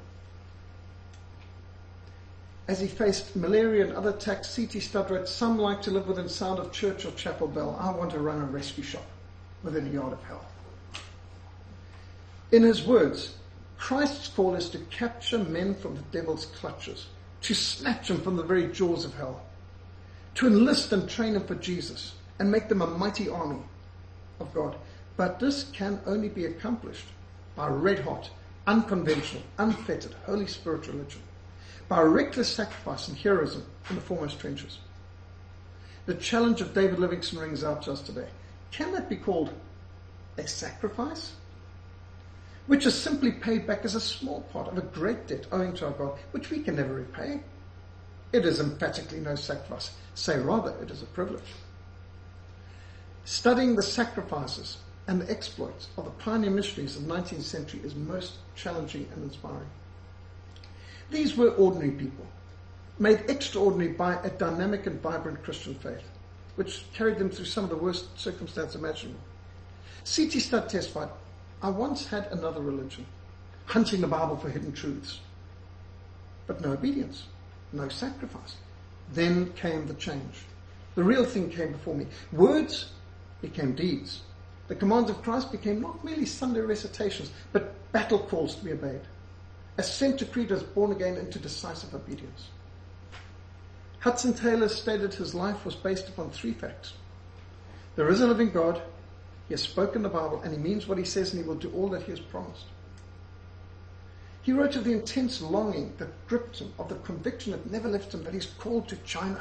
As he faced malaria and other attacks, C.T. Studd wrote, "Some like to live within sound of church or chapel bell. I want to run a rescue shop within a yard of hell." In his words, Christ's call is to capture men from the devil's clutches, to snatch them from the very jaws of hell, to enlist and train them for Jesus, and make them a mighty army of God. But this can only be accomplished by red-hot, unconventional, unfettered, Holy Spirit religion, by reckless sacrifice and heroism in the foremost trenches. The challenge of David Livingstone rings out to us today. Can that be called a sacrifice? Which is simply paid back as a small part of a great debt owing to our God, which we can never repay. It is emphatically no sacrifice. Say rather, it is a privilege. Studying the sacrifices and the exploits of the pioneer missionaries of the 19th century is most challenging and inspiring. These were ordinary people, made extraordinary by a dynamic and vibrant Christian faith, which carried them through some of the worst circumstances imaginable. C.T. Studd testified, "I once had another religion, hunting the Bible for hidden truths, but no obedience, no sacrifice. Then came the change. The real thing came before me. Words became deeds. The commands of Christ became not merely Sunday recitations, but battle calls to be obeyed. Assent to creed was born again into decisive obedience." Hudson Taylor stated his life was based upon 3 facts. There is a living God, he has spoken the Bible, and he means what he says, and he will do all that he has promised. He wrote of the intense longing that gripped him, of the conviction that never left him, that he's called to China.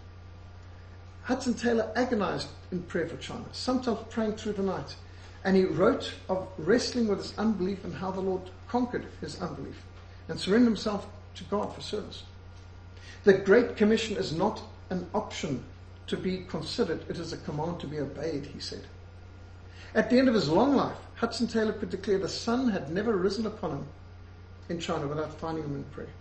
Hudson Taylor agonized in prayer for China, sometimes praying through the night. And he wrote of wrestling with his unbelief and how the Lord conquered his unbelief and surrendered himself to God for service. The Great Commission is not an option to be considered, it is a command to be obeyed, he said. At the end of his long life, Hudson Taylor could declare the sun had never risen upon him in China without finding him in prayer.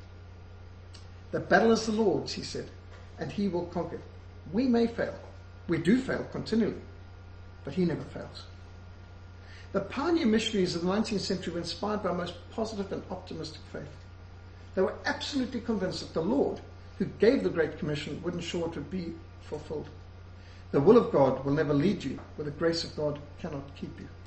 The battle is the Lord's, he said, and he will conquer. We may fail. We do fail continually, but he never fails. The pioneer missionaries of the 19th century were inspired by a most positive and optimistic faith. They were absolutely convinced that the Lord, who gave the Great Commission, would ensure it would be fulfilled. The will of God will never lead you where the grace of God cannot keep you.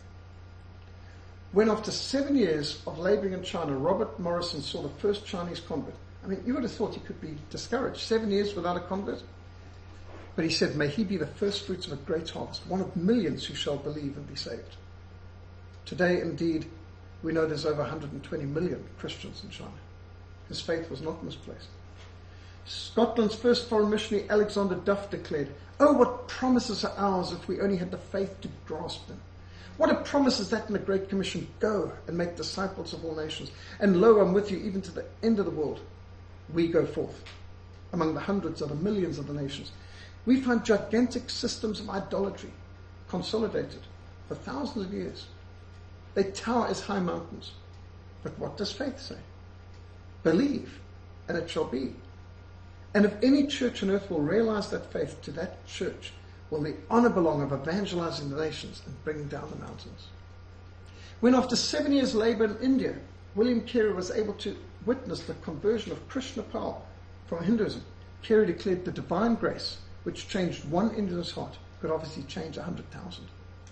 When after 7 years of laboring in China, Robert Morrison saw the first Chinese convert, I mean, you would have thought he could be discouraged. 7 years without a convert. But he said, "May he be the first fruits of a great harvest, one of millions who shall believe and be saved." Today, indeed, we know there's over 120 million Christians in China. His faith was not misplaced. Scotland's first foreign missionary, Alexander Duff, declared, "Oh, what promises are ours if we only had the faith to grasp them. What a promise is that in the Great Commission, go and make disciples of all nations. And lo, I'm with you even to the end of the world." We go forth among the hundreds of the millions of the nations. We find gigantic systems of idolatry consolidated for thousands of years. They tower as high mountains. But what does faith say? Believe, and it shall be. And if any church on earth will realize that faith, to that church will the honor belong of evangelizing the nations and bringing down the mountains. When after 7 years' labor in India, William Carey was able to witness the conversion of Krishna Pal from Hinduism, Carey declared the divine grace, which changed one Indian's heart, could obviously change 100,000.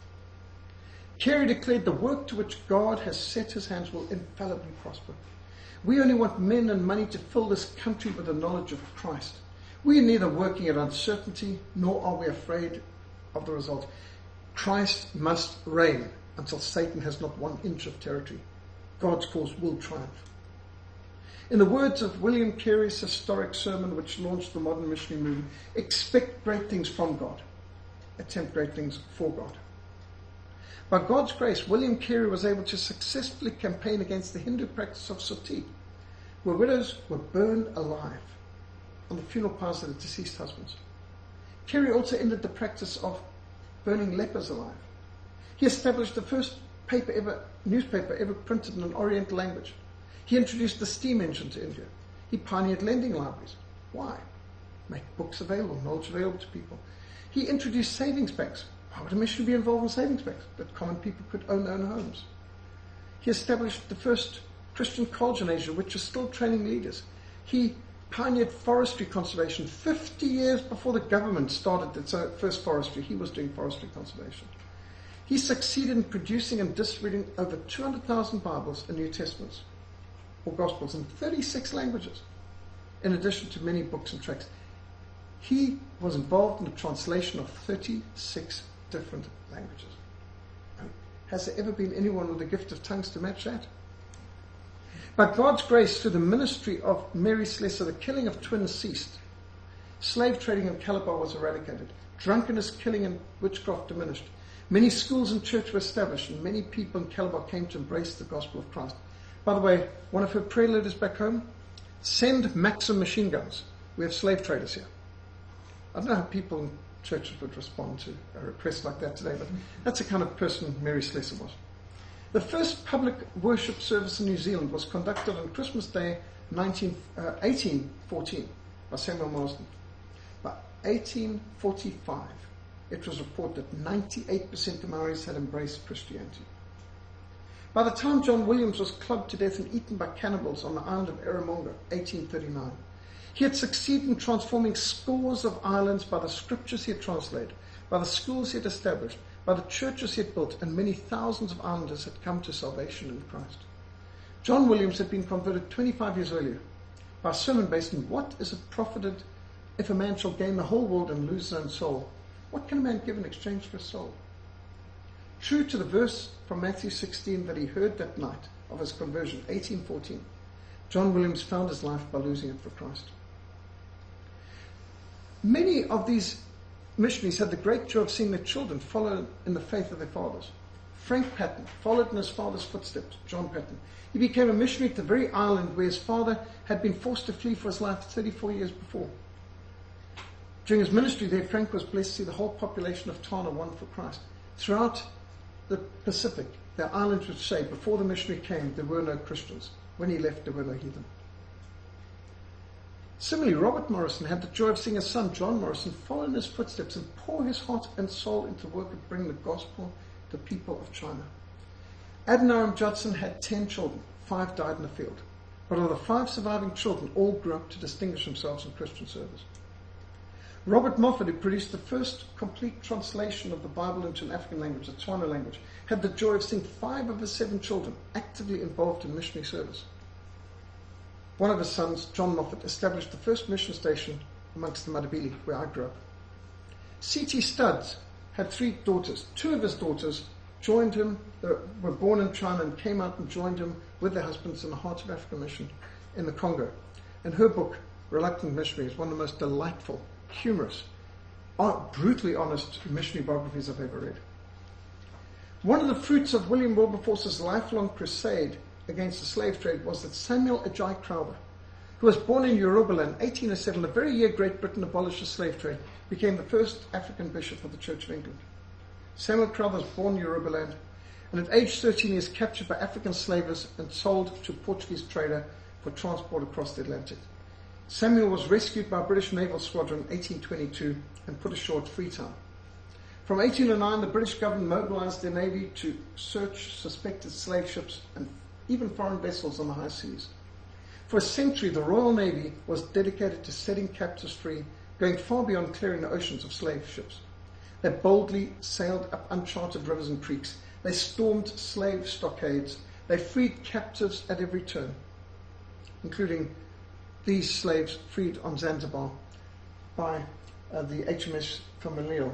Carey declared the work to which God has set his hands will infallibly prosper. We only want men and money to fill this country with the knowledge of Christ. We are neither working at uncertainty, nor are we afraid of the result. Christ must reign until Satan has not 1 inch of territory. God's cause will triumph. In the words of William Carey's historic sermon, which launched the modern missionary movement, expect great things from God. Attempt great things for God. By God's grace, William Carey was able to successfully campaign against the Hindu practice of sati, where widows were burned alive on the funeral pyres of the deceased husbands. Carey also ended the practice of burning lepers alive. He established the first newspaper ever printed in an Oriental language. He introduced the steam engine to India. He pioneered lending libraries. Why? Make books available, knowledge available to people. He introduced savings banks. Why would a missionary be involved in savings banks? That common people could own their own homes. He established the first Christian college in Asia, which is still training leaders. He pioneered forestry conservation 50 years before the government started its first forestry. He was doing forestry conservation. He succeeded in producing and distributing over 200,000 Bibles and New Testaments, or Gospels, in 36 languages, in addition to many books and tracts. He was involved in the translation of 36 different languages. Has there ever been anyone with the gift of tongues to match that? By God's grace, through the ministry of Mary Slessor, the killing of twins ceased. Slave trading in Calabar was eradicated. Drunkenness, killing, and witchcraft diminished. Many schools and churches were established, and many people in Calabar came to embrace the gospel of Christ. By the way, one of her prayer letters back home, send Maxim machine guns. We have slave traders here. I don't know how people in churches would respond to a request like that today, but that's the kind of person Mary Slessor was. The first public worship service in New Zealand was conducted on Christmas Day 1814 by Samuel Marsden. By 1845, it was reported that 98% of Maoris had embraced Christianity. By the time John Williams was clubbed to death and eaten by cannibals on the island of Erromonga, 1839, he had succeeded in transforming scores of islands by the scriptures he had translated, by the schools he had established, by the churches he had built, and many thousands of islanders had come to salvation in Christ. John Williams had been converted 25 years earlier by a sermon based on what is it profited if a man shall gain the whole world and lose his own soul? What can a man give in exchange for his soul? True to the verse from Matthew 16 that he heard that night of his conversion, 1814, John Williams found his life by losing it for Christ. Many of these missionaries had the great joy of seeing their children follow in the faith of their fathers. Frank Patton followed in his father's footsteps, John Patton. He became a missionary to the very island where his father had been forced to flee for his life 34 years before. During his ministry there, Frank was blessed to see the whole population of Tana won for Christ. Throughout the Pacific, the islands would say, before the missionary came, there were no Christians. When he left, there were no heathen. Similarly, Robert Morrison had the joy of seeing his son, John Morrison, follow in his footsteps and pour his heart and soul into the work of bringing the gospel to the people of China. Adoniram Judson had 10 children. 5 died in the field. But of the 5 surviving children, all grew up to distinguish themselves in Christian service. Robert Moffat, who produced the first complete translation of the Bible into an African language, the Tswana language, had the joy of seeing 5 of his 7 children actively involved in missionary service. One of his sons, John Moffat, established the first mission station amongst the Madabili, where I grew up. C.T. Studs had 3 daughters. 2 of his daughters joined him, were born in China and came out and joined him with their husbands in the Heart of Africa mission in the Congo. And her book, Reluctant Missionary is one of the most delightful, humorous, brutally honest missionary biographies I've ever read. One of the fruits of William Wilberforce's lifelong crusade against the slave trade was that Samuel Ajay Crowther, who was born in Yorubaland in 1807, the very year Great Britain abolished the slave trade, became the first African bishop of the Church of England. Samuel Crowther was born in Yorubaland, and at age 13 he was captured by African slavers and sold to a Portuguese trader for transport across the Atlantic. Samuel was rescued by a British naval squadron in 1822 and put ashore at Freetown. From 1809, the British government mobilized their navy to search suspected slave ships and even foreign vessels on the high seas. For a century, the Royal Navy was dedicated to setting captives free, going far beyond clearing the oceans of slave ships. They boldly sailed up uncharted rivers and creeks. They stormed slave stockades. They freed captives at every turn, including these slaves freed on Zanzibar by the HMS Familial.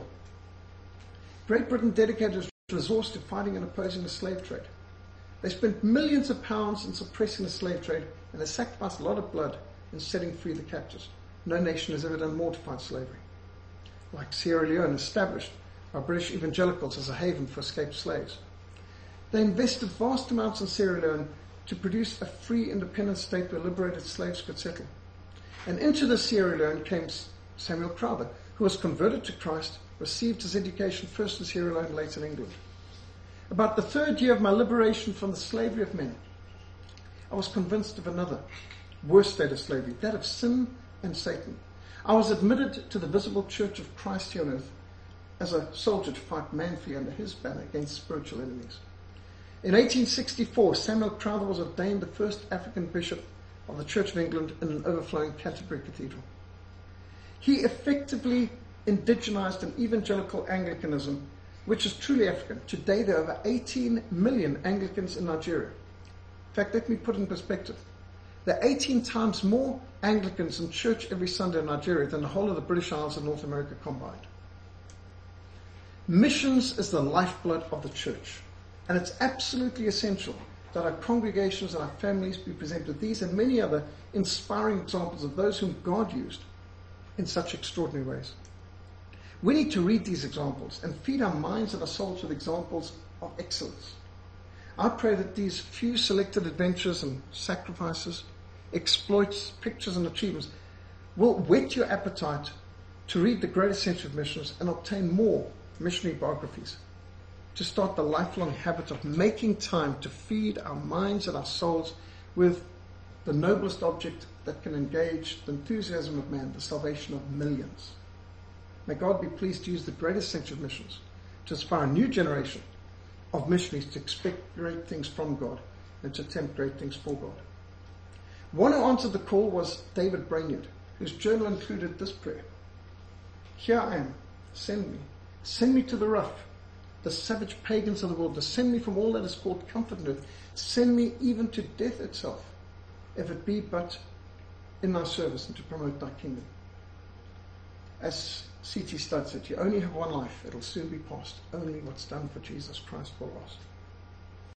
Great Britain dedicated its resource to fighting and opposing the slave trade. They spent millions of pounds in suppressing the slave trade, and they sacrificed a lot of blood in setting free the captives. No nation has ever done more to fight slavery. Like Sierra Leone, established by British evangelicals as a haven for escaped slaves. They invested vast amounts in Sierra Leone to produce a free, independent state where liberated slaves could settle. And into the Sierra Leone came Samuel Crowther, who was converted to Christ, received his education first in Sierra Leone, later in England. About the third year of my liberation from the slavery of men, I was convinced of another, worse state of slavery, that of sin and Satan. I was admitted to the visible church of Christ here on earth as a soldier to fight manfully under his banner against spiritual enemies. In 1864, Samuel Crowther was ordained the first African bishop of the Church of England in an overflowing Canterbury Cathedral. He effectively indigenized an evangelical Anglicanism, which is truly African. Today there are over 18 million Anglicans in Nigeria. In fact, let me put it in perspective. There are 18 times more Anglicans in church every Sunday in Nigeria than the whole of the British Isles and North America combined. Missions is the lifeblood of the church, and it's absolutely essential that our congregations and our families be presented with these and many other inspiring examples of those whom God used in such extraordinary ways. We need to read these examples and feed our minds and our souls with examples of excellence. I pray that these few selected adventures and sacrifices, exploits, pictures and achievements will whet your appetite to read the greatest century of missions and obtain more missionary biographies, to start the lifelong habit of making time to feed our minds and our souls with the noblest object that can engage the enthusiasm of man, the salvation of millions. May God be pleased to use the greatest century of missions to inspire a new generation of missionaries to expect great things from God and to attempt great things for God. One who answered the call was David Brainerd, whose journal included this prayer: "Here I am, send me. Send me to the rough, the savage pagans of the world. Send me from all that is called comfort and earth. Send me even to death itself, if it be but in thy service and to promote thy kingdom." As C.T. Studd said, you only have one life. It'll soon be past. Only what's done for Jesus Christ will last.